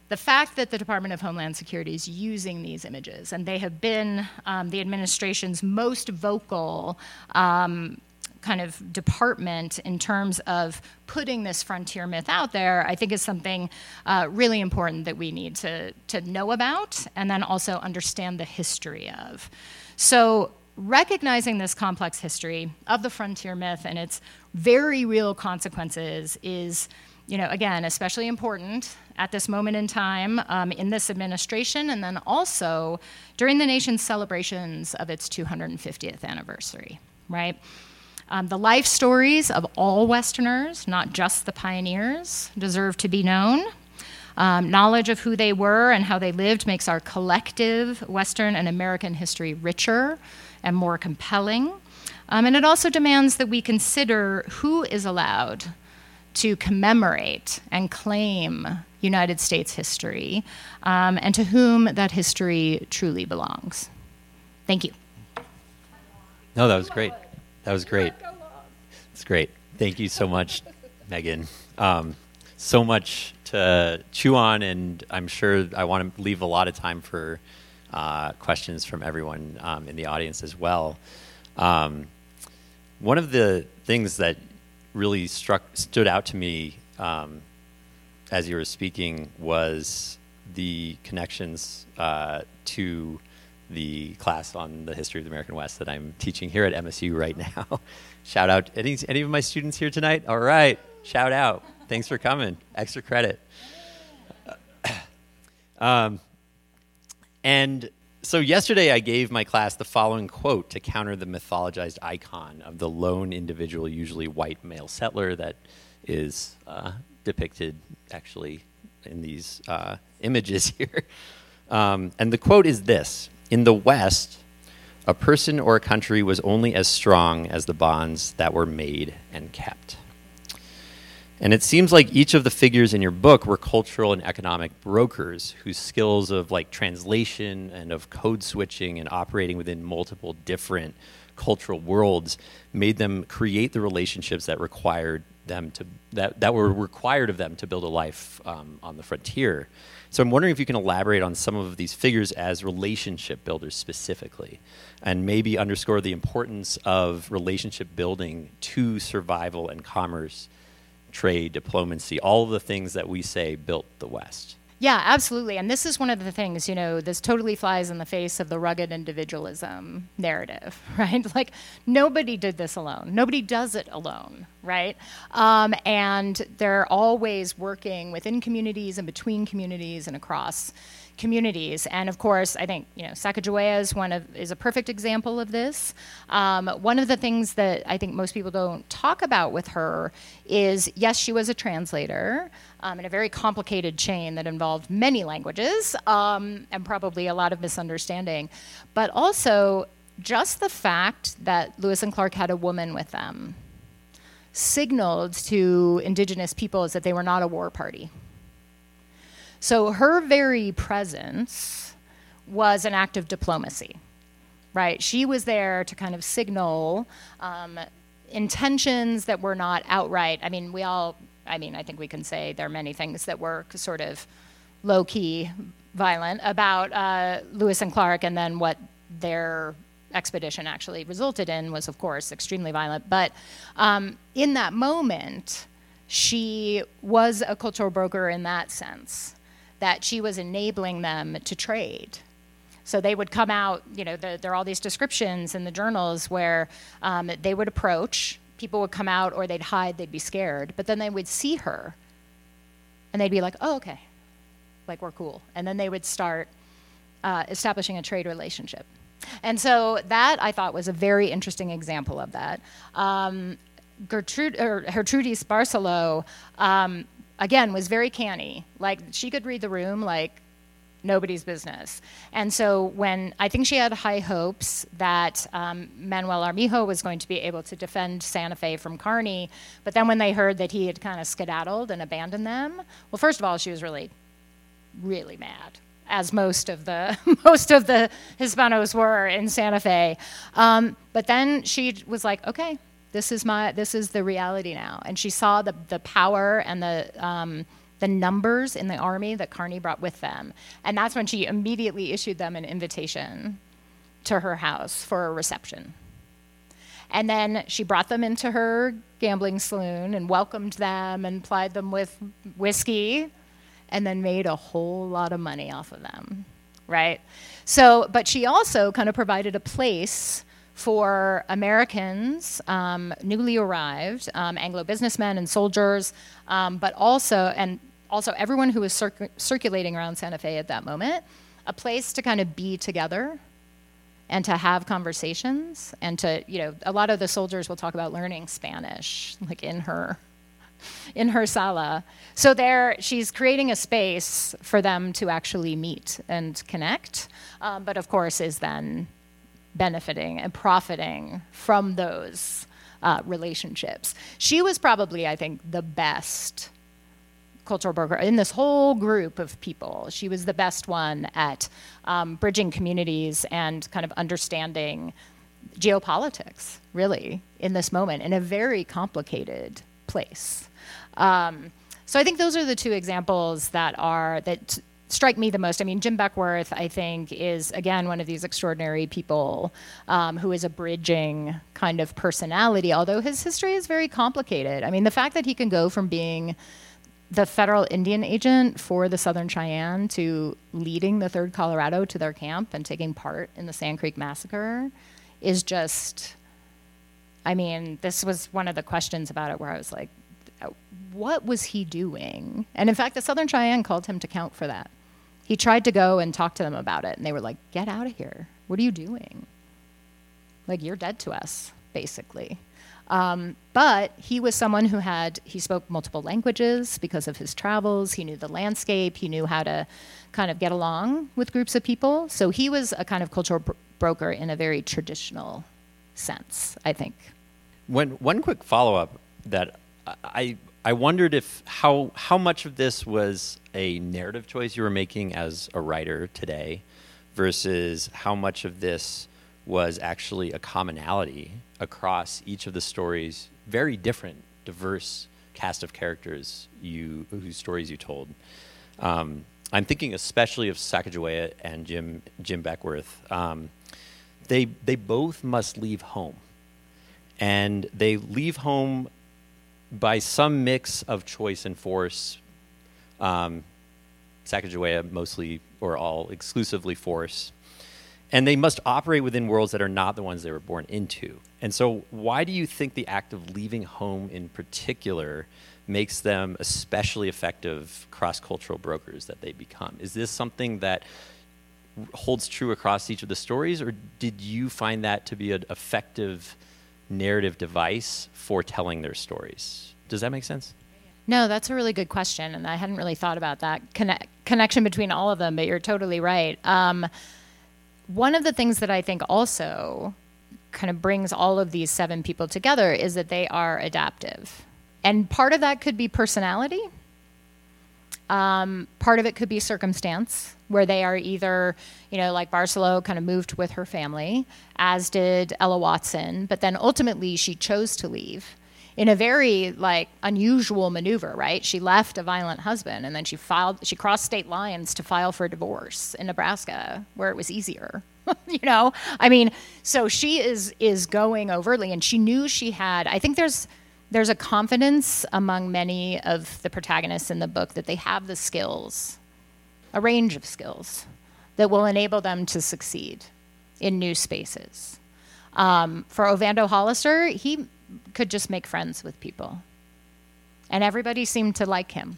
the fact that the Department of Homeland Security is using these images, and they have been um, the administration's most vocal um, kind of department in terms of putting this frontier myth out there, I think is something uh, really important that we need to, to know about and then also understand the history of. So recognizing this complex history of the frontier myth and its very real consequences is, you know, again, especially important at this moment in time um, in this administration, and then also during the nation's celebrations of its two hundred fiftieth anniversary, right? Um, the life stories of all Westerners, not just the pioneers, deserve to be known. Um, knowledge of who they were and how they lived makes our collective Western and American history richer and more compelling. Um, and it also demands that we consider who is allowed to commemorate and claim United States history, um, and to whom that history truly belongs. Thank you. No, that was great. That was great. It's great. Thank you so much, Megan. Um, so much to chew on, and I'm sure I want to leave a lot of time for uh, questions from everyone um, in the audience as well. Um, one of the things that really struck stood out to me um, as you were speaking was the connections uh, to the class on the history of the American West that I'm teaching here at M S U right now. Shout out, any, any of my students here tonight? All right, shout out. Thanks for coming. Extra credit. Um, and so yesterday I gave my class the following quote to counter the mythologized icon of the lone individual, usually white male settler that is uh, depicted actually in these uh, images here. Um, and the quote is this: "In the West, a person or a country was only as strong as the bonds that were made and kept." And it seems like each of the figures in your book were cultural and economic brokers whose skills of like translation and of code switching and operating within multiple different cultural worlds made them create the relationships that required them to that, that were required of them to build a life um, on the frontier. So I'm wondering if you can elaborate on some of these figures as relationship builders specifically, and maybe underscore the importance of relationship building to survival and commerce, trade, diplomacy, all of the things that we say built the West. Yeah, absolutely. And this is one of the things, you know, this totally flies in the face of the rugged individualism narrative, right? Like, nobody did this alone. Nobody does it alone, right? Um, and they're always working within communities and between communities and across communities. And of course, I think, you know, Sacagawea is one of is a perfect example of this. Um, one of the things that I think most people don't talk about with her is, yes, she was a translator um, in a very complicated chain that involved many languages um, and probably a lot of misunderstanding. But also, just the fact that Lewis and Clark had a woman with them signaled to indigenous peoples that they were not a war party. So her very presence was an act of diplomacy, right? She was there to kind of signal um, intentions that were not outright. I mean, we all, I mean, I think we can say there are many things that were sort of low-key violent about uh, Lewis and Clark, and then what their expedition actually resulted in was, of course, extremely violent. But um, in that moment, she was a cultural broker in that sense, that she was enabling them to trade. So they would come out, you know, the, there are all these descriptions in the journals where um, they would approach, people would come out, or they'd hide, they'd be scared, but then they would see her, and they'd be like, oh, okay, like, we're cool. And then they would start uh, establishing a trade relationship. And so that, I thought, was a very interesting example of that. Um, Gertrude, or Gertrudis Barcelo, um, again, was very canny. Like, she could read the room like nobody's business. And so when, I think she had high hopes that um, Manuel Armijo was going to be able to defend Santa Fe from Kearny, but then when they heard that he had kind of skedaddled and abandoned them, well, first of all, she was really, really mad, as most of the most of the Hispanos were in Santa Fe. Um, but then she was like, okay, This is my. This is the reality now, and she saw the the power and the um, the numbers in the army that Kearny brought with them. And that's when she immediately issued them an invitation to her house for a reception. And then she brought them into her gambling saloon and welcomed them and plied them with whiskey and then made a whole lot of money off of them, right? So, but she also kind of provided a place for Americans, um, newly arrived, um, Anglo businessmen and soldiers, um, but also, and also everyone who was circ- circulating around Santa Fe at that moment, a place to kind of be together and to have conversations and to, you know, a lot of the soldiers will talk about learning Spanish, like in her, in her sala. So there, she's creating a space for them to actually meet and connect, um, but of course is then benefiting and profiting from those uh, relationships. She was probably, I think, the best cultural broker in this whole group of people. She was the best one at um, bridging communities and kind of understanding geopolitics, really, in this moment, in a very complicated place. Um, so I think those are the two examples that are, that strike me the most. I mean, Jim Beckworth, I think, is, again, one of these extraordinary people um, who is a bridging kind of personality, although his history is very complicated. I mean, the fact that he can go from being the federal Indian agent for the Southern Cheyenne to leading the third Colorado to their camp and taking part in the Sand Creek Massacre is just, I mean, this was one of the questions about it where I was like, what was he doing? And in fact, the Southern Cheyenne called him to count for that. He tried to go and talk to them about it, and they were like, get out of here. What are you doing? Like, you're dead to us, basically. Um, but he was someone who had, he spoke multiple languages because of his travels. He knew the landscape. He knew how to kind of get along with groups of people. So he was a kind of cultural bro- broker in a very traditional sense, I think. One, one quick follow-up that I I wondered if how how much of this was a narrative choice you were making as a writer today versus how much of this was actually a commonality across each of the stories, very different, diverse cast of characters you whose stories you told. Um, I'm thinking especially of Sacagawea and Jim Jim Beckworth. Um, they they both must leave home, and they leave home by some mix of choice and force. Um, Sacagawea mostly or all exclusively force. And they must operate within worlds that are not the ones they were born into. And so why do you think the act of leaving home in particular makes them especially effective cross-cultural brokers that they become? Is this something that holds true across each of the stories, or did you find that to be an effective narrative device for telling their stories? Does that make sense? No, that's a really good question, and I hadn't really thought about that connect, connection between all of them, but you're totally right. Um, one of the things that I think also kind of brings all of these seven people together is that they are adaptive. And part of that could be personality. Um, part of it could be circumstance, where they are either, you know, like Barcelo kind of moved with her family, as did Ella Watson, but then ultimately she chose to leave in a very like unusual maneuver, right? She left a violent husband and then she filed, she crossed state lines to file for divorce in Nebraska, where it was easier. You know, I mean, so she is is going overtly, and she knew she had, I think there's there's a confidence among many of the protagonists in the book that they have the skills, a range of skills, that will enable them to succeed in new spaces. Um, for Ovando Hollister, he could just make friends with people, and everybody seemed to like him.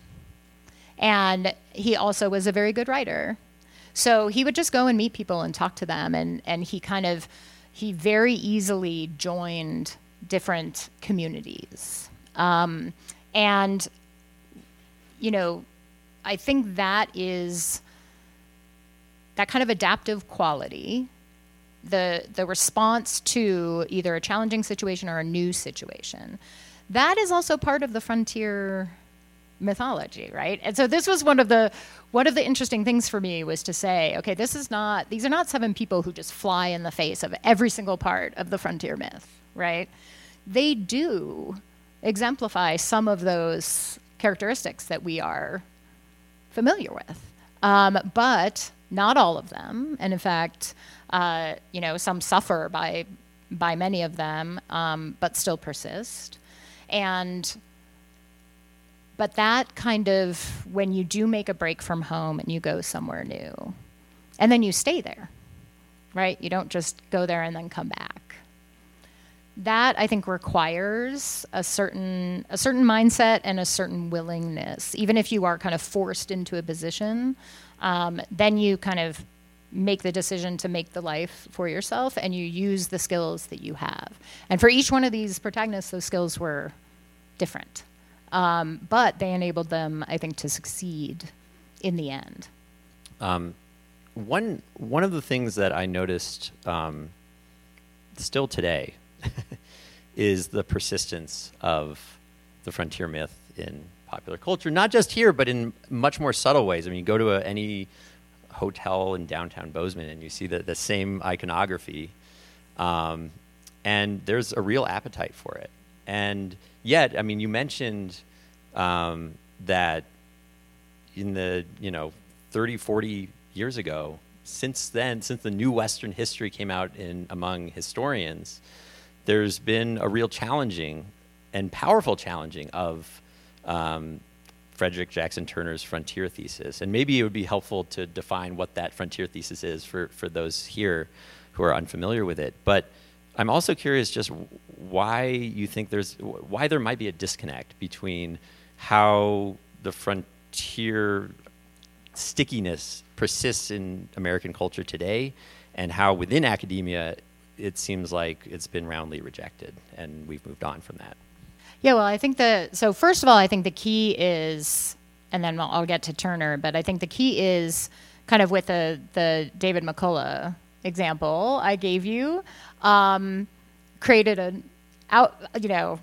And he also was a very good writer. So he would just go and meet people and talk to them, and, and he kind of, he very easily joined different communities. Um, and, you know, I think that is, that kind of adaptive quality, the the response to either a challenging situation or a new situation, that is also part of the frontier mythology, right? And so this was one of the one of the interesting things for me was to say, okay, this is not, these are not seven people who just fly in the face of every single part of the frontier myth, right? They do exemplify some of those characteristics that we are familiar with. Um, but not all of them, and in fact, uh, you know, some suffer by by many of them, um, but still persist. And but that kind of, when you do make a break from home and you go somewhere new, and then you stay there, right? You don't just go there and then come back. That, I think, requires a certain a certain mindset and a certain willingness. Even if you are kind of forced into a position, um, then you kind of make the decision to make the life for yourself, and you use the skills that you have. And for each one of these protagonists, those skills were different. Um, but they enabled them, I think, to succeed in the end. Um, one one of the things that I noticed um, still today is the persistence of the frontier myth in popular culture, not just here, but in much more subtle ways. I mean, you go to a, any hotel in downtown Bozeman and you see the, the same iconography, um, and there's a real appetite for it. And yet, I mean, you mentioned um, that in the, you know, thirty, forty years ago, since then, since the new Western history came out in among historians, there's been a real challenging and powerful challenging of um, Frederick Jackson Turner's frontier thesis. And maybe it would be helpful to define what that frontier thesis is for, for those here who are unfamiliar with it. But I'm also curious just why you think there's, why there might be a disconnect between how the frontier stickiness persists in American culture today and how within academia it seems like it's been roundly rejected and we've moved on from that. Yeah, well, I think the, so first of all, I think the key is, and then I'll, I'll get to Turner, but I think the key is kind of with the, the David McCullough example I gave you, um, created an out, you know,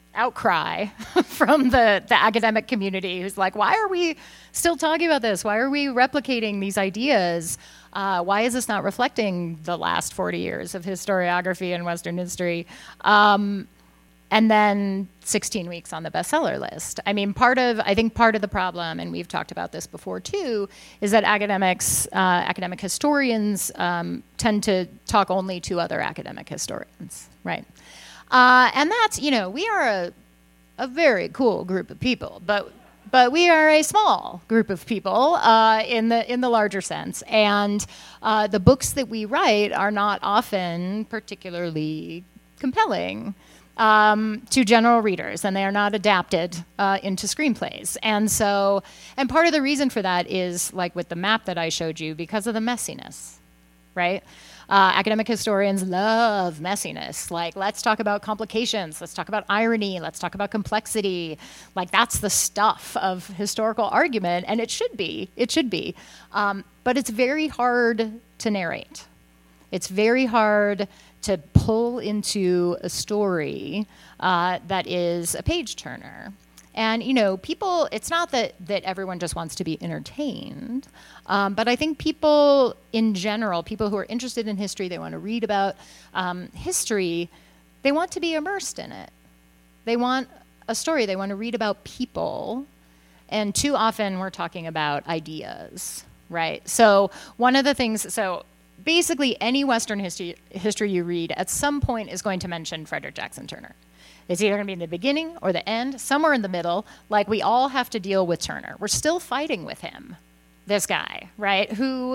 outcry from the, the academic community who's like, why are we still talking about this? Why are we replicating these ideas? Uh, why is this not reflecting the last forty years of historiography and Western history? Um, and then sixteen weeks on the bestseller list. I mean, part of, I think part of the problem, and we've talked about this before too, is that academics, uh, academic historians um, tend to talk only to other academic historians, right? Uh, and that's, you know, we are a, a very cool group of people, but but we are a small group of people uh, in the in the larger sense. And uh, the books that we write are not often particularly compelling um, to general readers, and they are not adapted uh, into screenplays. And so, and part of the reason for that is, like with the map that I showed you, because of the messiness, right? Uh, academic historians love messiness. Like, let's talk about complications. Let's talk about irony. Let's talk about complexity. Like, that's the stuff of historical argument, and it should be. It should be. Um, but it's very hard to narrate. It's very hard to pull into a story uh, that is a page turner. And, you know, people, it's not that, that everyone just wants to be entertained, um, but I think people in general, people who are interested in history, they want to read about um, history, they want to be immersed in it. They want a story, they want to read about people, and too often we're talking about ideas, right? So one of the things, so basically any Western history, history you read at some point is going to mention Frederick Jackson Turner. It's either going to be in the beginning or the end, somewhere in the middle. Like, we all have to deal with Turner. We're still fighting with him, this guy, right, who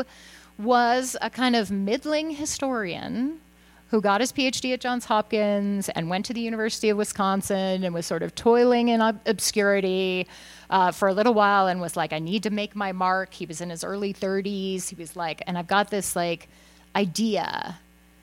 was a kind of middling historian who got his P H D at Johns Hopkins and went to the University of Wisconsin and was sort of toiling in ob- obscurity uh, for a little while and was like, I need to make my mark. He was in his early thirties. He was like, and I've got this, like, idea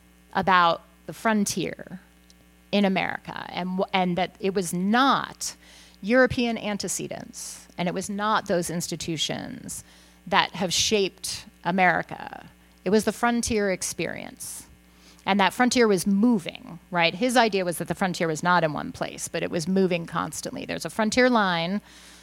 about the frontier in America, and and that it was not European antecedents, and it was not those institutions that have shaped America. It was the frontier experience. And that frontier was moving, right? His idea was that the frontier was not in one place, but it was moving constantly. There's a frontier line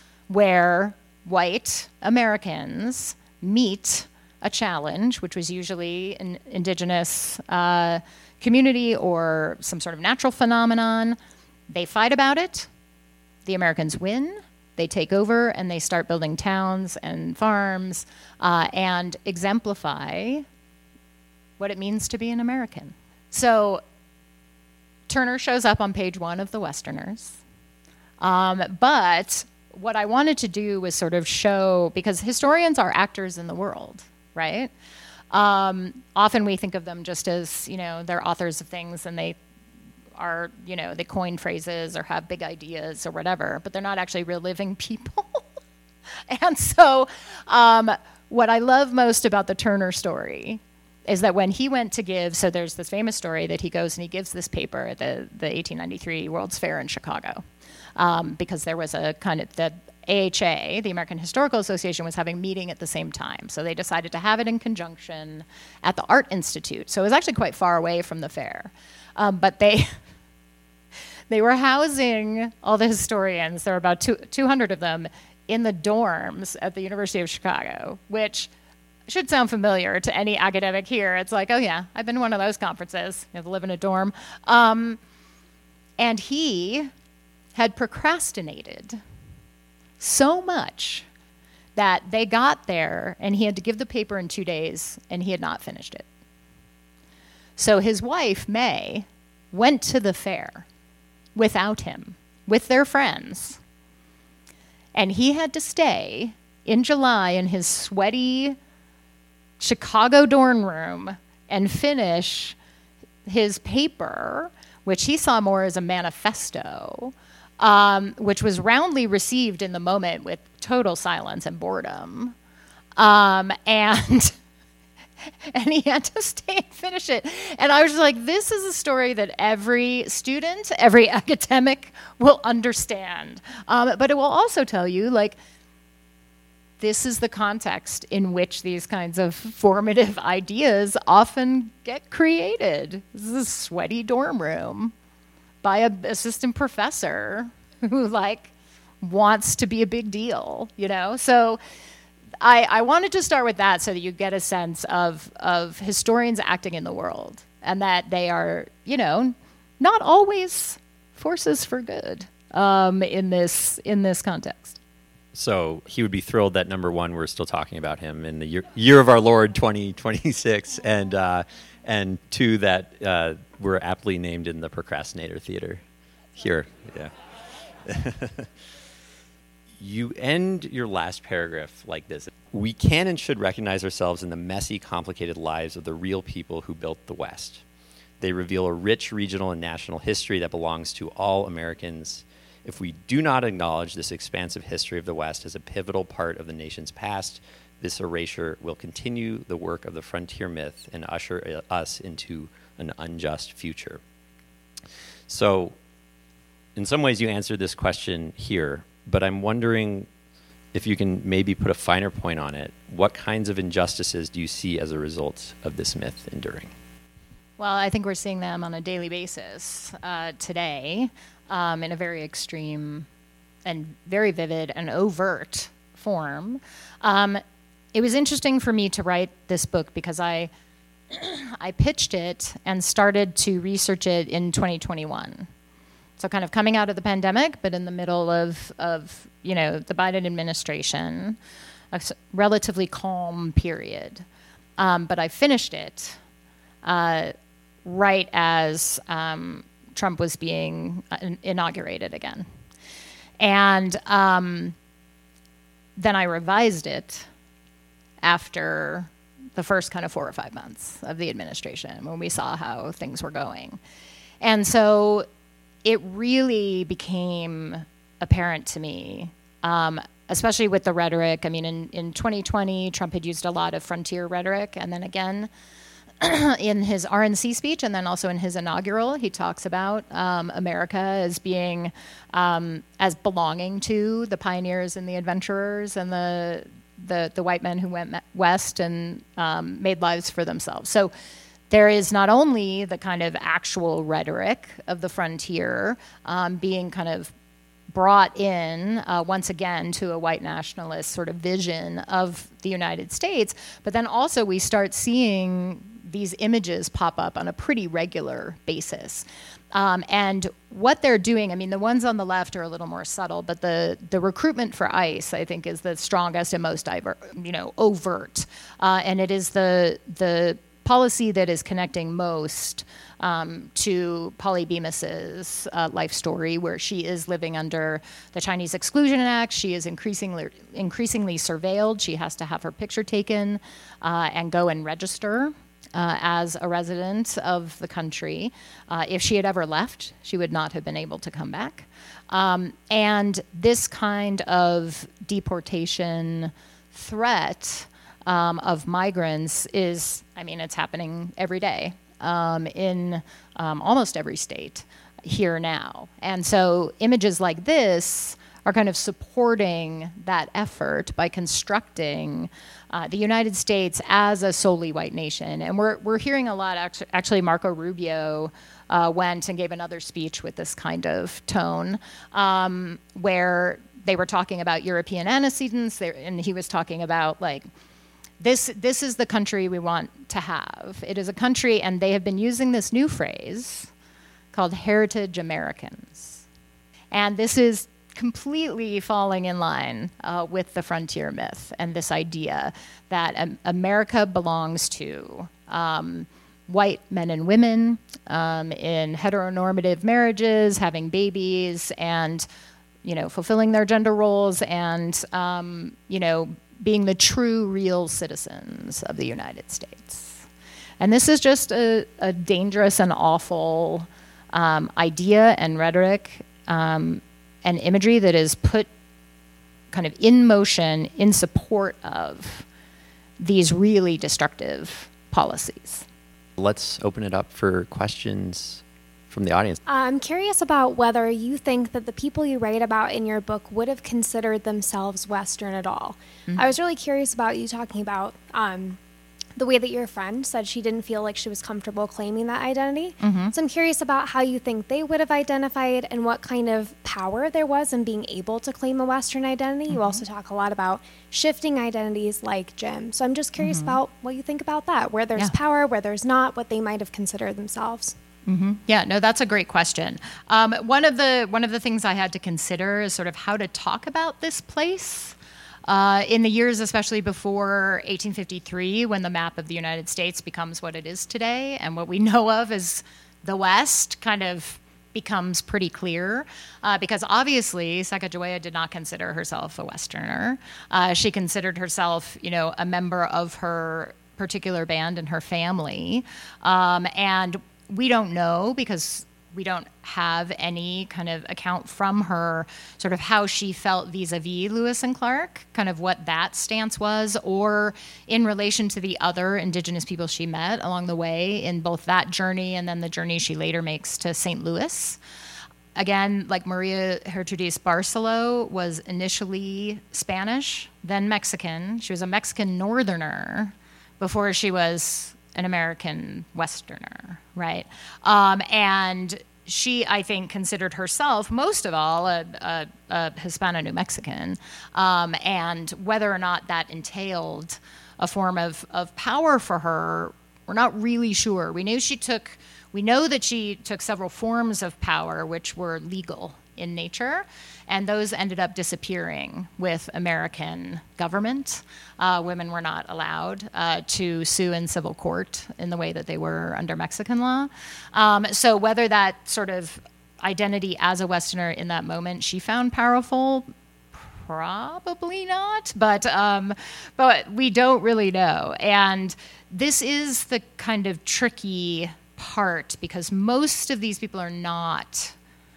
where white Americans meet a challenge, which was usually an indigenous uh, community or some sort of natural phenomenon. They fight about it. The Americans win. They take over and they start building towns and farms uh, and exemplify what it means to be an American. So Turner shows up on page one of the Westerners. Um, but what I wanted to do was sort of show, because historians are actors in the world, right? Um, often we think of them just as, you know, they're authors of things and they are, you know, they coin phrases or have big ideas or whatever, but they're not actually real living people. And so um, what I love most about the Turner story is that when he went to give, so there's this famous story that he goes and he gives this paper at the, the eighteen ninety-three World's Fair in Chicago, um, because there was a kind of, the A H A, the American Historical Association, was having a meeting at the same time. So they decided to have it in conjunction at the Art Institute. So it was actually quite far away from the fair. Um, but they they were housing all the historians, there were about two, two hundred of them, in the dorms at the University of Chicago, which should sound familiar to any academic here. It's like, oh yeah, I've been to one of those conferences. You have to live in a dorm. Um, and he had procrastinated so much that they got there and he had to give the paper in two days and he had not finished it. So his wife, May, went to the fair without him, with their friends. And he had to stay in July in his sweaty Chicago dorm room and finish his paper, which he saw more as a manifesto, um, which was roundly received in the moment with total silence and boredom. Um, and and he had to stay and finish it. And I was just like, this is a story that every student, every academic will understand. Um, but it will also tell you, like, this is the context in which these kinds of formative ideas often get created. This is a sweaty dorm room by an assistant professor who, like, wants to be a big deal, you know? So I, I wanted to start with that so that you get a sense of, of historians acting in the world and that they are, you know, not always forces for good um, in this in this context. So he would be thrilled that, number one, we're still talking about him in the year, year of our Lord twenty twenty-six, and uh, and two, that uh, we're aptly named in the Procrastinator Theater here. Yeah. You end your last paragraph like this. We can and should recognize ourselves in the messy, complicated lives of the real people who built the West. They reveal a rich regional and national history that belongs to all Americans. If we do not acknowledge this expansive history of the West as a pivotal part of the nation's past, this erasure will continue the work of the frontier myth and usher us into an unjust future. So, in some ways, you answered this question here, but I'm wondering if you can maybe put a finer point on it. What kinds of injustices do you see as a result of this myth enduring? Well, I think we're seeing them on a daily basis uh, today. Um, in a very extreme and very vivid and overt form. Um, it was interesting for me to write this book because I I pitched it and started to research it in twenty twenty-one. So kind of coming out of the pandemic, but in the middle of, of you know, the Biden administration, a relatively calm period. Um, but I finished it uh, right as Um, Trump was being inaugurated again. And um, then I revised it after the first kind of four or five months of the administration when we saw how things were going. And so it really became apparent to me, um, especially with the rhetoric. I mean, in, in twenty twenty, Trump had used a lot of frontier rhetoric, and then again, in his R N C speech, and then also in his inaugural, he talks about um, America as being, um, as belonging to the pioneers and the adventurers and the the, the white men who went west and um, made lives for themselves. So there is not only the kind of actual rhetoric of the frontier um, being kind of brought in uh, once again to a white nationalist sort of vision of the United States, but then also we start seeing these images pop up on a pretty regular basis. Um, and what they're doing, I mean, the ones on the left are a little more subtle, but the, the recruitment for ICE, I think, is the strongest and most diver, you know, overt. Uh, and it is the the policy that is connecting most um, to Polly Bemis's uh, life story, where she is living under the Chinese Exclusion Act. She is increasingly increasingly surveilled. She has to have her picture taken uh, and go and register uh, as a resident of the country. Uh, if she had ever left, she would not have been able to come back. Um, and this kind of deportation threat Um, of migrants is, I mean, it's happening every day um, in um, almost every state here now. And so images like this are kind of supporting that effort by constructing uh, the United States as a solely white nation. And we're we're hearing a lot, actually, actually Marco Rubio uh, went and gave another speech with this kind of tone um, where they were talking about European antecedents, they, and he was talking about, like, This this is the country we want to have. It is a country, and they have been using this new phrase called heritage Americans. And this is completely falling in line uh, with the frontier myth and this idea that um, America belongs to um, white men and women um, in heteronormative marriages, having babies, and, you know, fulfilling their gender roles, and, um, you know, being the true, real citizens of the United States. And this is just a, a dangerous and awful um, idea and rhetoric um, and imagery that is put kind of in motion in support of these really destructive policies. Let's open it up for questions from the audience. I'm curious about whether you think that the people you write about in your book would have considered themselves Western at all. Mm-hmm. I was really curious about you talking about um, the way that your friend said she didn't feel like she was comfortable claiming that identity. Mm-hmm. So I'm curious about how you think they would have identified and what kind of power there was in being able to claim a Western identity. Mm-hmm. You also talk a lot about shifting identities like Jim. So I'm just curious mm-hmm. about what you think about that, where there's yeah. power, where there's not, what they might have considered themselves. Mm-hmm. Yeah, no, that's a great question. Um, one of the one of the things I had to consider is sort of how to talk about this place uh, in the years, especially before eighteen fifty-three, when the map of the United States becomes what it is today, and what we know of as the West kind of becomes pretty clear, uh, because obviously Sacagawea did not consider herself a Westerner. Uh, she considered herself, you know, a member of her particular band and her family, um, and we don't know, because we don't have any kind of account from her, sort of how she felt vis-a-vis Lewis and Clark, kind of what that stance was, or in relation to the other Indigenous people she met along the way in both that journey and then the journey she later makes to Saint Louis. Again, like Maria Gertrudis Barcelo was initially Spanish, then Mexican. She was a Mexican Northerner before she was an American Westerner, right? Um, and she, I think, considered herself, most of all, a, a, a Hispano-New Mexican, um, and whether or not that entailed a form of, of power for her, we're not really sure. We knew she took, we know that she took several forms of power which were legal in nature, and those ended up disappearing with American government. Uh, women were not allowed uh, to sue in civil court in the way that they were under Mexican law. Um, so whether that sort of identity as a Westerner in that moment she found powerful, probably not, but um, but we don't really know. And this is the kind of tricky part, because most of these people are not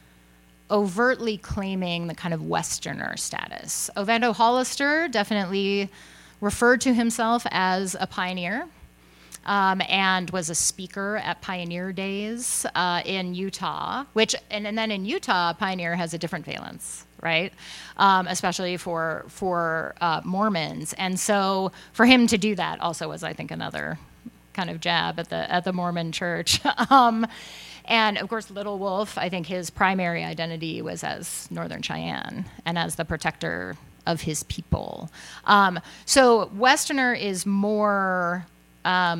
overtly claiming the kind of Westerner status. Ovando Hollister definitely referred to himself as a pioneer, um, and was a speaker at Pioneer Days uh, in Utah, which, and, and then in Utah, pioneer has a different valence, right? Um, especially for for uh, Mormons. And so for him to do that also was, I think, another kind of jab at the at the Mormon church. um, And, of course, Little Wolf, I think his primary identity was as Northern Cheyenne and as the protector of his people. Um, so Westerner is more um,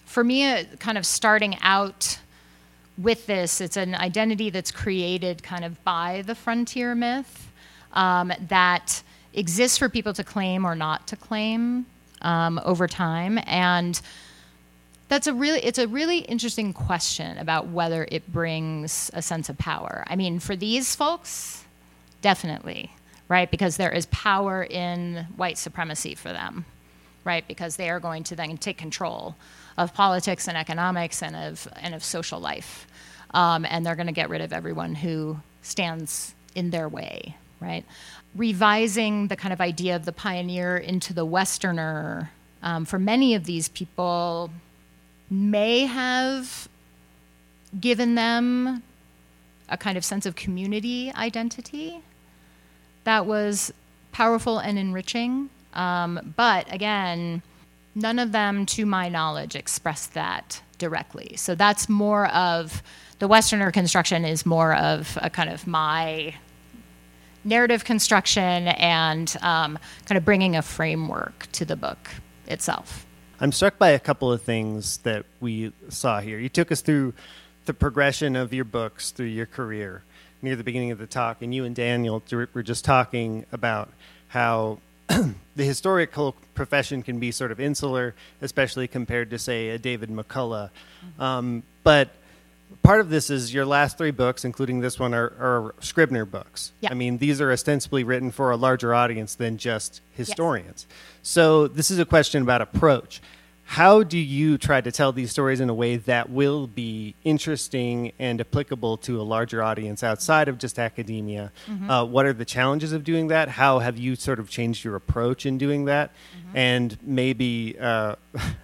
for me, uh, kind of starting out with this, it's an identity that's created kind of by the frontier myth um, that exists for people to claim or not to claim um, over time. And that's a really, it's a really interesting question about whether it brings a sense of power. I mean, for these folks, definitely, right? Because there is power in white supremacy for them, right? Because they are going to then take control of politics and economics and of and of social life. Um, and they're going to get rid of everyone who stands in their way, right? Revising the kind of idea of the pioneer into the Westerner, um, for many of these people, may have given them a kind of sense of community identity that was powerful and enriching. Um, but again, none of them, to my knowledge, expressed that directly. So that's more of, the Westerner construction is more of a kind of my narrative construction and um, kind of bringing a framework to the book itself. I'm struck by a couple of things that we saw here. You took us through the progression of your books through your career near the beginning of the talk, and you and Daniel were just talking about how the historical profession can be sort of insular, especially compared to, say, a David McCullough. Mm-hmm. Um, but part of this is your last three books, including this one, are, are Scribner books. Yeah. I mean, these are ostensibly written for a larger audience than just historians. Yes. So this is a question about approach. How do you try to tell these stories in a way that will be interesting and applicable to a larger audience outside of just academia? Mm-hmm. Uh, what are the challenges of doing that? How have you sort of changed your approach in doing that? Mm-hmm. And maybe uh,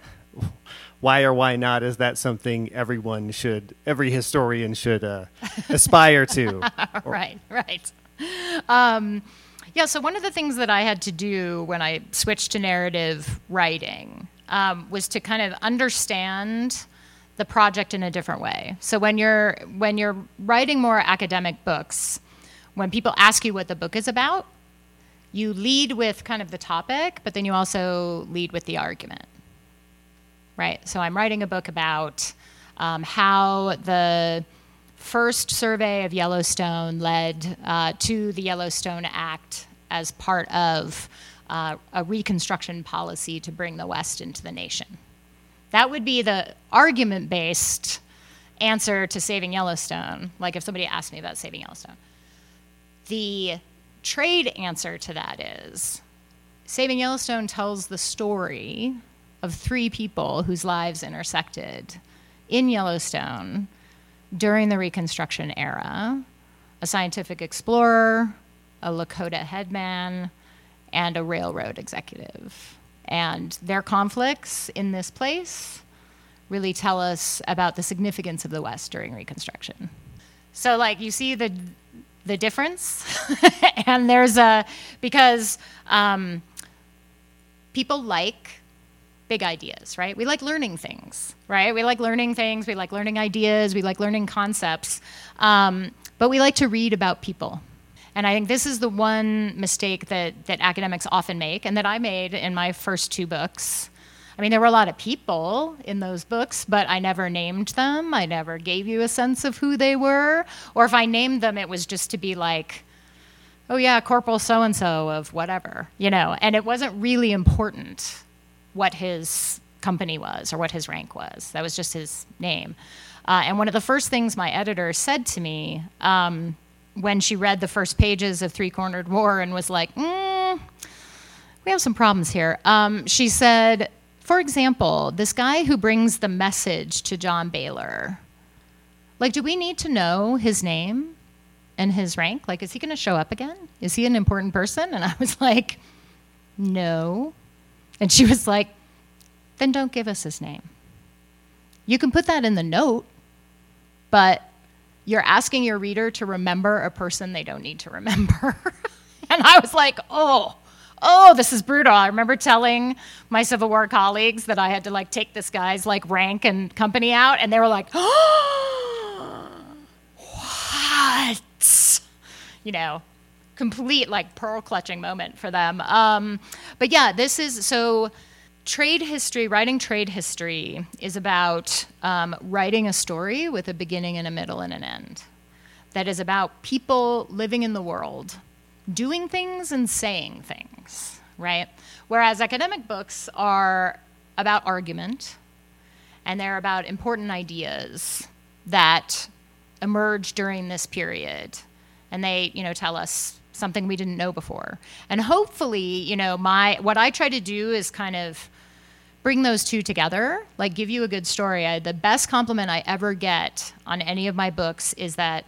why or why not is that something everyone should, every historian should uh, aspire to? Right, right. Um, yeah, so one of the things that I had to do when I switched to narrative writing Um, was to kind of understand the project in a different way. So when you're when you're writing more academic books, when people ask you what the book is about, you lead with kind of the topic, but then you also lead with the argument, right? So I'm writing a book about um, how the first survey of Yellowstone led uh, to the Yellowstone Act as part of Uh, a reconstruction policy to bring the West into the nation. That would be the argument-based answer to saving Yellowstone, like if somebody asked me about saving Yellowstone. The trade answer to that is, saving Yellowstone tells the story of three people whose lives intersected in Yellowstone during the Reconstruction era: a scientific explorer, a Lakota headman, and a railroad executive. And their conflicts in this place really tell us about the significance of the West during Reconstruction. So, like, you see the the difference? And there's a, because um, people like big ideas, right? We like learning things, right? We like learning things, we like learning ideas, we like learning concepts, um, but we like to read about people. And I think this is the one mistake that, that academics often make, and that I made in my first two books. I mean, there were a lot of people in those books, but I never named them. I never gave you a sense of who they were. Or if I named them, it was just to be like, oh yeah, Corporal so-and-so of whatever, you know. And it wasn't really important what his company was or what his rank was. That was just his name. Uh, and one of the first things my editor said to me, um, when she read the first pages of Three Cornered War and was like, mm, we have some problems here. Um, she said, for example, this guy who brings the message to John Baylor, like, do we need to know his name and his rank? Like, is he going to show up again? Is he an important person? And I was like, no. And she was like, then don't give us his name. You can put that in the note, but you're asking your reader to remember a person they don't need to remember. And I was like, oh, oh, this is brutal. I remember telling my Civil War colleagues that I had to like take this guy's like rank and company out, and they were like, oh, what? You know, complete like pearl clutching moment for them. Um, but yeah, this is, so trade history, writing trade history is about um, writing a story with a beginning and a middle and an end. That is about people living in the world, doing things and saying things, right? Whereas academic books are about argument, and they're about important ideas that emerge during this period. And they, you know, tell us something we didn't know before. And hopefully, you know, my what I try to do is kind of bring those two together, like give you a good story. I, the best compliment I ever get on any of my books is that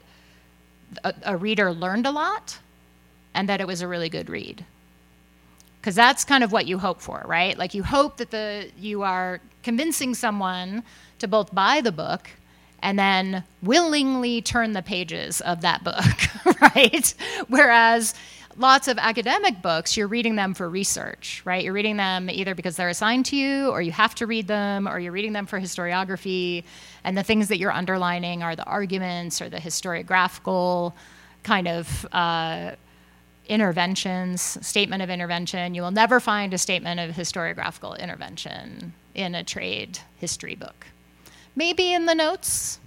a, a reader learned a lot and that it was a really good read. Because that's kind of what you hope for, right? Like you hope that the you are convincing someone to both buy the book and then willingly turn the pages of that book, right? Whereas lots of academic books, you're reading them for research, right? You're reading them either because they're assigned to you, or you have to read them, or you're reading them for historiography, and the things that you're underlining are the arguments or the historiographical kind of uh, interventions, statement of intervention. You will never find a statement of historiographical intervention in a trade history book. Maybe in the notes,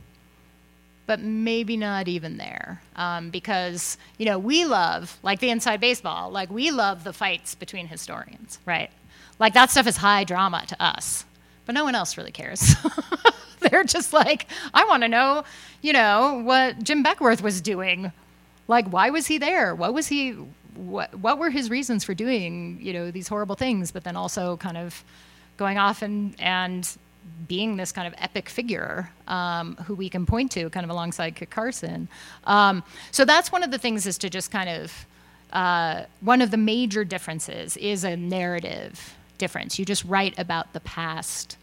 but maybe not even there. Um, because, you know, we love, like the Inside Baseball, like we love the fights between historians, right? Like that stuff is high drama to us, but no one else really cares. They're just like, I want to know, you know, what Jim Beckworth was doing. Like, why was he there? What was he, what, what were his reasons for doing, you know, these horrible things, but then also kind of going off and, and being this kind of epic figure um, who we can point to kind of alongside Kit Carson. Um, so that's one of the things is to just kind of, uh, one of the major differences is a narrative difference. You just write about the past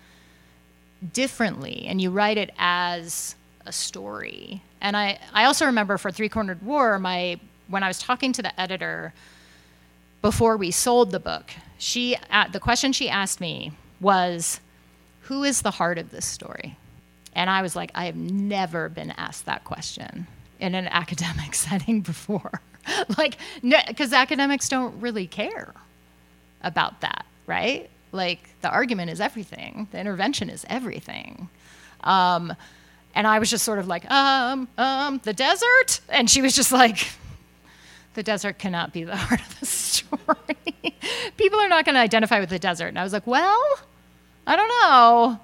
differently, and you write it as a story. And I, I also remember for Three Cornered War, my when I was talking to the editor before we sold the book, she uh, the question she asked me was, who is the heart of this story? And I was like, I have never been asked that question in an academic setting before. Like, because no, academics don't really care about that, right? Like, the argument is everything. The intervention is everything. Um, and I was just sort of like, um, um, the desert? And she was just like, the desert cannot be the heart of the story. People are not going to identify with the desert. And I was like, well, I don't know.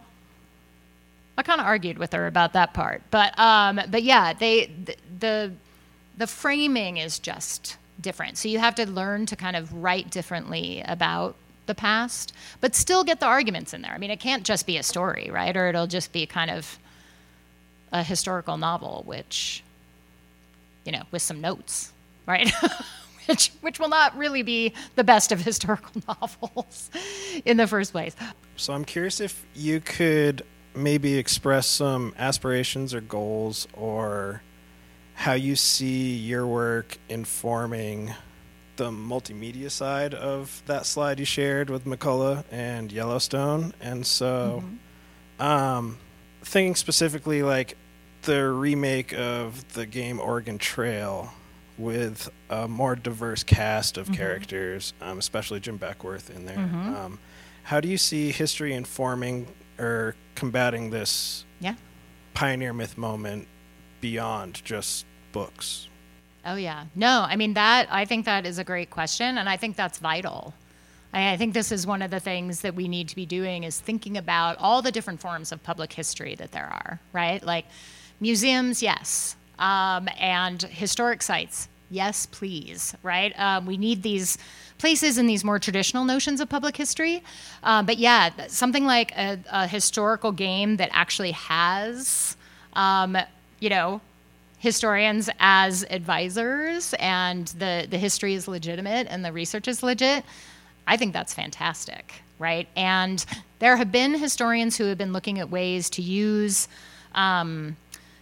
I kind of argued with her about that part, but um, but yeah, they the, the the framing is just different. So you have to learn to kind of write differently about the past, but still get the arguments in there. I mean, it can't just be a story, right? Or it'll just be kind of a historical novel, which, you know, with some notes, right? which which will not really be the best of historical novels in the first place. So I'm curious if you could maybe express some aspirations or goals, or how you see your work informing the multimedia side of that slide you shared with McCullough and Yellowstone. And so mm-hmm. um, thinking specifically like the remake of the game Oregon Trail with a more diverse cast of mm-hmm. characters, um, especially Jim Beckworth in there. Mm-hmm. Um, how do you see history informing or combating this yeah. pioneer myth moment beyond just books? Oh, yeah. No, I mean, that, I think that is a great question, and I think that's vital. I, I think this is one of the things that we need to be doing is thinking about all the different forms of public history that there are, right? Like museums, yes. Um, and historic sites, yes, please, right? Um, we need these places and these more traditional notions of public history. Uh, but yeah, something like a, a historical game that actually has, um, you know, historians as advisors, and the, the history is legitimate and the research is legit, I think that's fantastic, right? And there have been historians who have been looking at ways to use um,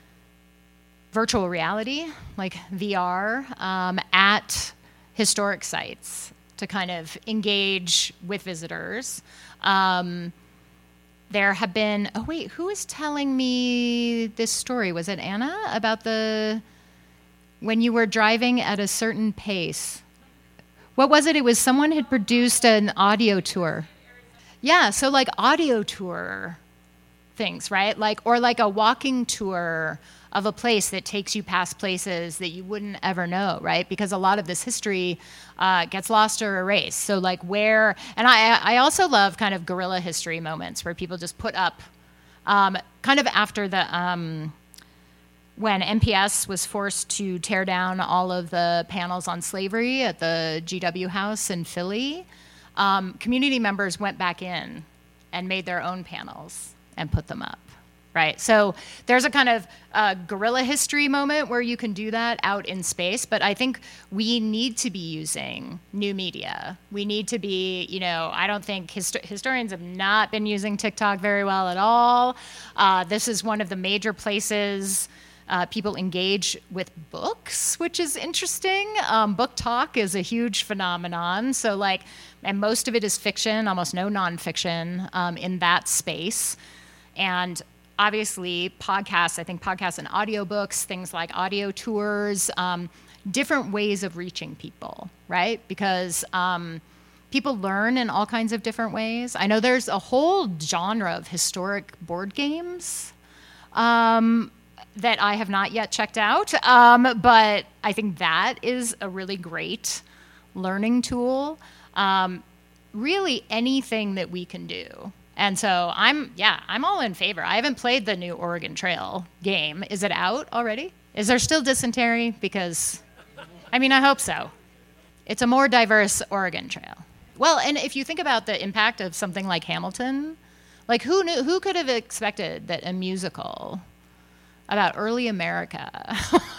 virtual reality, like V R, um, at historic sites to kind of engage with visitors. Um, there have been, oh wait, who was telling me this story? Was it Anna? About the, when you were driving at a certain pace. What was it? It was someone had produced an audio tour. Yeah, so like audio tour things, right? Like, or like a walking tour of a place that takes you past places that you wouldn't ever know, right? Because a lot of this history uh, gets lost or erased. So like where, and I, I also love kind of guerrilla history moments where people just put up, um, kind of after the, um, when N P S was forced to tear down all of the panels on slavery at the G W House in Philly, um, community members went back in and made their own panels and put them up. Right. So there's a kind of uh, guerrilla history moment where you can do that out in space. But I think we need to be using new media. We need to be, you know, I don't think hist- historians have not been using TikTok very well at all. Uh, this is one of the major places uh, people engage with books, which is interesting. Um, book talk is a huge phenomenon. So like, and most of it is fiction, almost no nonfiction um, in that space. And obviously, podcasts, I think podcasts and audiobooks, things like audio tours, um, different ways of reaching people, right? Because um, people learn in all kinds of different ways. I know there's a whole genre of historic board games um, that I have not yet checked out, um, but I think that is a really great learning tool. Um, really, anything that we can do. And so I'm, yeah, I'm all in favor. I haven't played the new Oregon Trail game. Is it out already? Is there still dysentery? Because, I mean, I hope so. It's a more diverse Oregon Trail. Well, and if you think about the impact of something like Hamilton, like who knew, who could have expected that a musical about early America,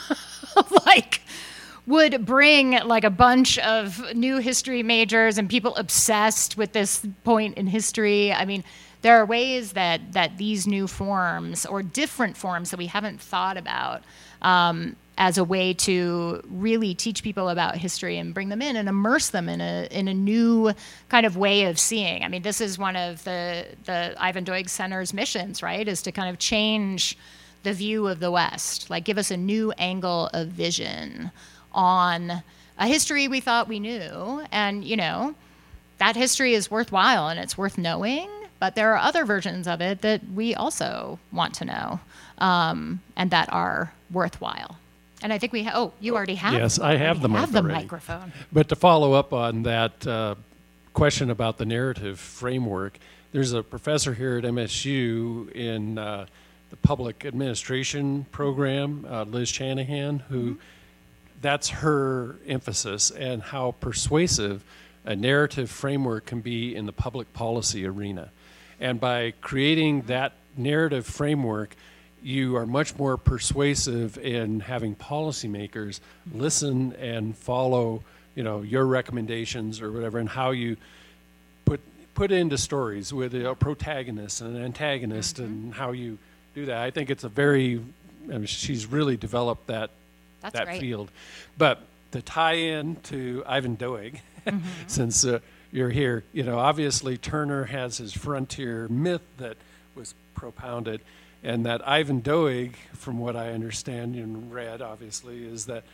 like, would bring like a bunch of new history majors and people obsessed with this point in history. I mean, there are ways that that these new forms or different forms that we haven't thought about um, as a way to really teach people about history and bring them in and immerse them in a in a new kind of way of seeing. I mean, this is one of the the Ivan Doig Center's missions, right? Is to kind of change the view of the West, like give us a new angle of vision on a history we thought we knew. And, you know, that history is worthwhile and it's worth knowing, but there are other versions of it that we also want to know um, and that are worthwhile. And I think we, ha- oh, you already have. Yes, I have the, have mic the already. microphone. But to follow up on that uh, question about the narrative framework, there's a professor here at M S U in uh, the public administration program, uh, Liz Shanahan, who mm-hmm. that's her emphasis and how persuasive a narrative framework can be in the public policy arena. And by creating that narrative framework, you are much more persuasive in having policymakers listen and follow, you know, your recommendations or whatever, and how you put put into stories with a protagonist and an antagonist mm-hmm. and how you do that. I think it's a very, I mean, she's really developed that That's that great. field. But to tie in to Ivan Doig, mm-hmm. since uh, you're here, you know, obviously Turner has his frontier myth that was propounded, and that Ivan Doig, from what I understand and read, obviously, is that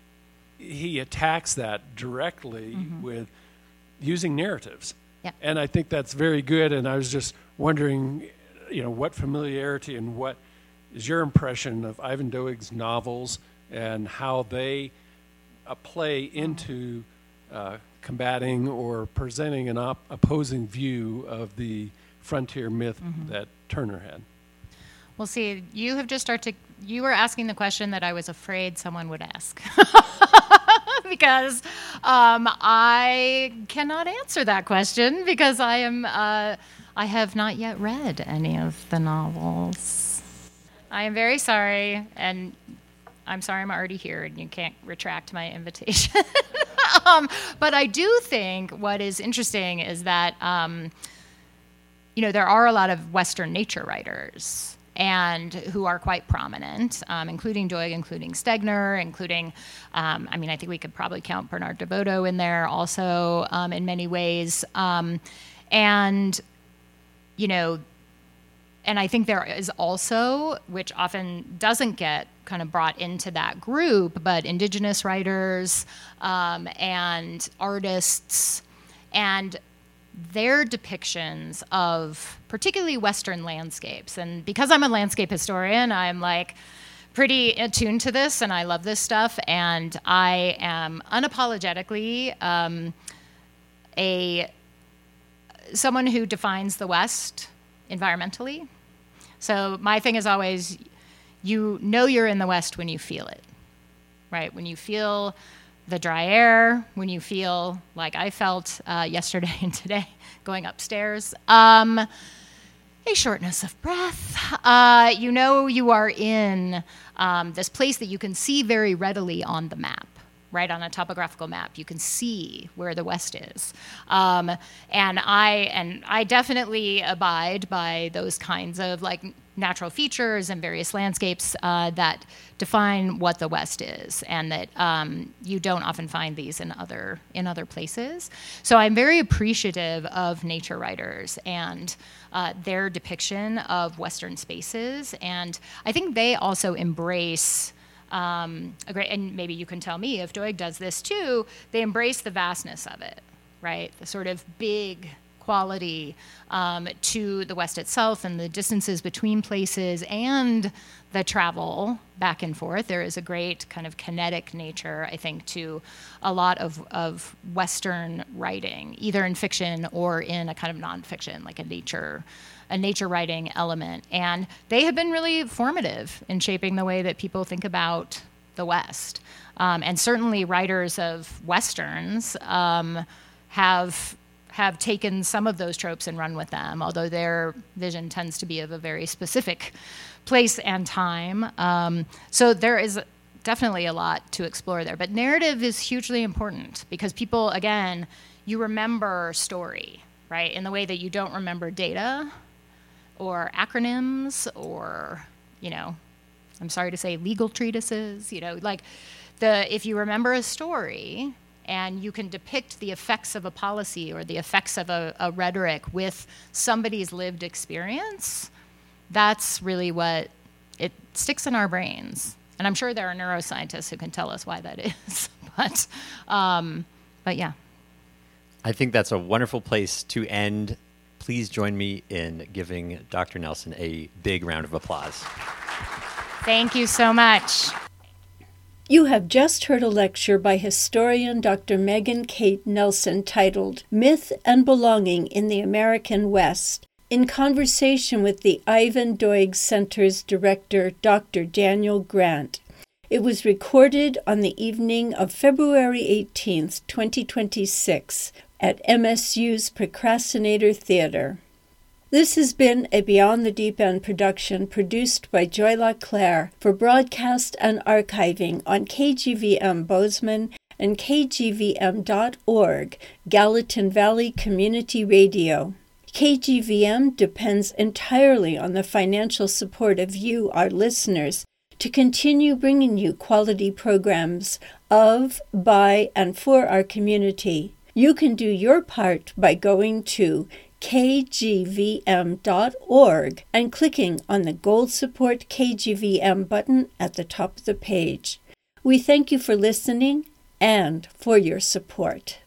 he attacks that directly mm-hmm. with using narratives. Yeah. And I think that's very good, and I was just wondering, you know, what familiarity and what is your impression of Ivan Doig's novels and how they uh, play into uh, combating or presenting an op- opposing view of the frontier myth mm-hmm. that Turner had. Well, see, you have just artic- you were asking the question that I was afraid someone would ask. Because um, I cannot answer that question because I am uh, I have not yet read any of the novels. I am very sorry, and I'm sorry I'm already here and you can't retract my invitation. um, but I do think what is interesting is that, um, you know, there are a lot of Western nature writers and who are quite prominent, um, including Doig, including Stegner, including, um, I mean, I think we could probably count Bernard DeVoto in there also um, in many ways. Um, and, you know, and I think there is also, which often doesn't get kind of brought into that group, but indigenous writers um, and artists. And their depictions of particularly Western landscapes. And because I'm a landscape historian, I'm like pretty attuned to this, and I love this stuff. And I am unapologetically um, a someone who defines the West environmentally. So my thing is always, you know you're in the West when you feel it, right? When you feel the dry air, when you feel like I felt uh, yesterday and today going upstairs, um, a shortness of breath. Uh, you know you are in um, this place that you can see very readily on the map, right? On a topographical map, you can see where the West is. Um, and I and I definitely abide by those kinds of like natural features and various landscapes uh, that define what the West is, and that um, you don't often find these in other in other places. So I'm very appreciative of nature writers and uh, their depiction of Western spaces, and I think they also embrace um, a great. And maybe you can tell me if Doig does this too. They embrace the vastness of it, right? The sort of big quality um, to the West itself and the distances between places and the travel back and forth. There is a great kind of kinetic nature, I think, to a lot of, of Western writing, either in fiction or in a kind of nonfiction, like a nature a nature writing element. And they have been really formative in shaping the way that people think about the West. Um, and certainly writers of Westerns um, have have taken some of those tropes and run with them, although their vision tends to be of a very specific place and time. Um, so there is definitely a lot to explore there. But narrative is hugely important because people, again, you remember story, right, in the way that you don't remember data or acronyms or, you know, I'm sorry to say legal treatises, you know, like the if you remember a story and you can depict the effects of a policy or the effects of a, a rhetoric with somebody's lived experience, that's really what it sticks in our brains. And I'm sure there are neuroscientists who can tell us why that is. but, um, but yeah. I think that's a wonderful place to end. Please join me in giving Doctor Nelson a big round of applause. Thank you so much. You have just heard a lecture by historian Doctor Megan Kate Nelson titled Myth and Belonging in the American West, in conversation with the Ivan Doig Center's director, Doctor Daniel Grant. It was recorded on the evening of February eighteenth, twenty twenty-six, at M S U's Procrastinator Theater. This has been a Beyond the Deep End production produced by Joy LaClaire for broadcast and archiving on K G V M Bozeman and K G V M dot org, Gallatin Valley Community Radio. K G V M depends entirely on the financial support of you, our listeners, to continue bringing you quality programs of, by, and for our community. You can do your part by going to K G V M dot org and clicking on the Gold Support K G V M button at the top of the page. We thank you for listening and for your support.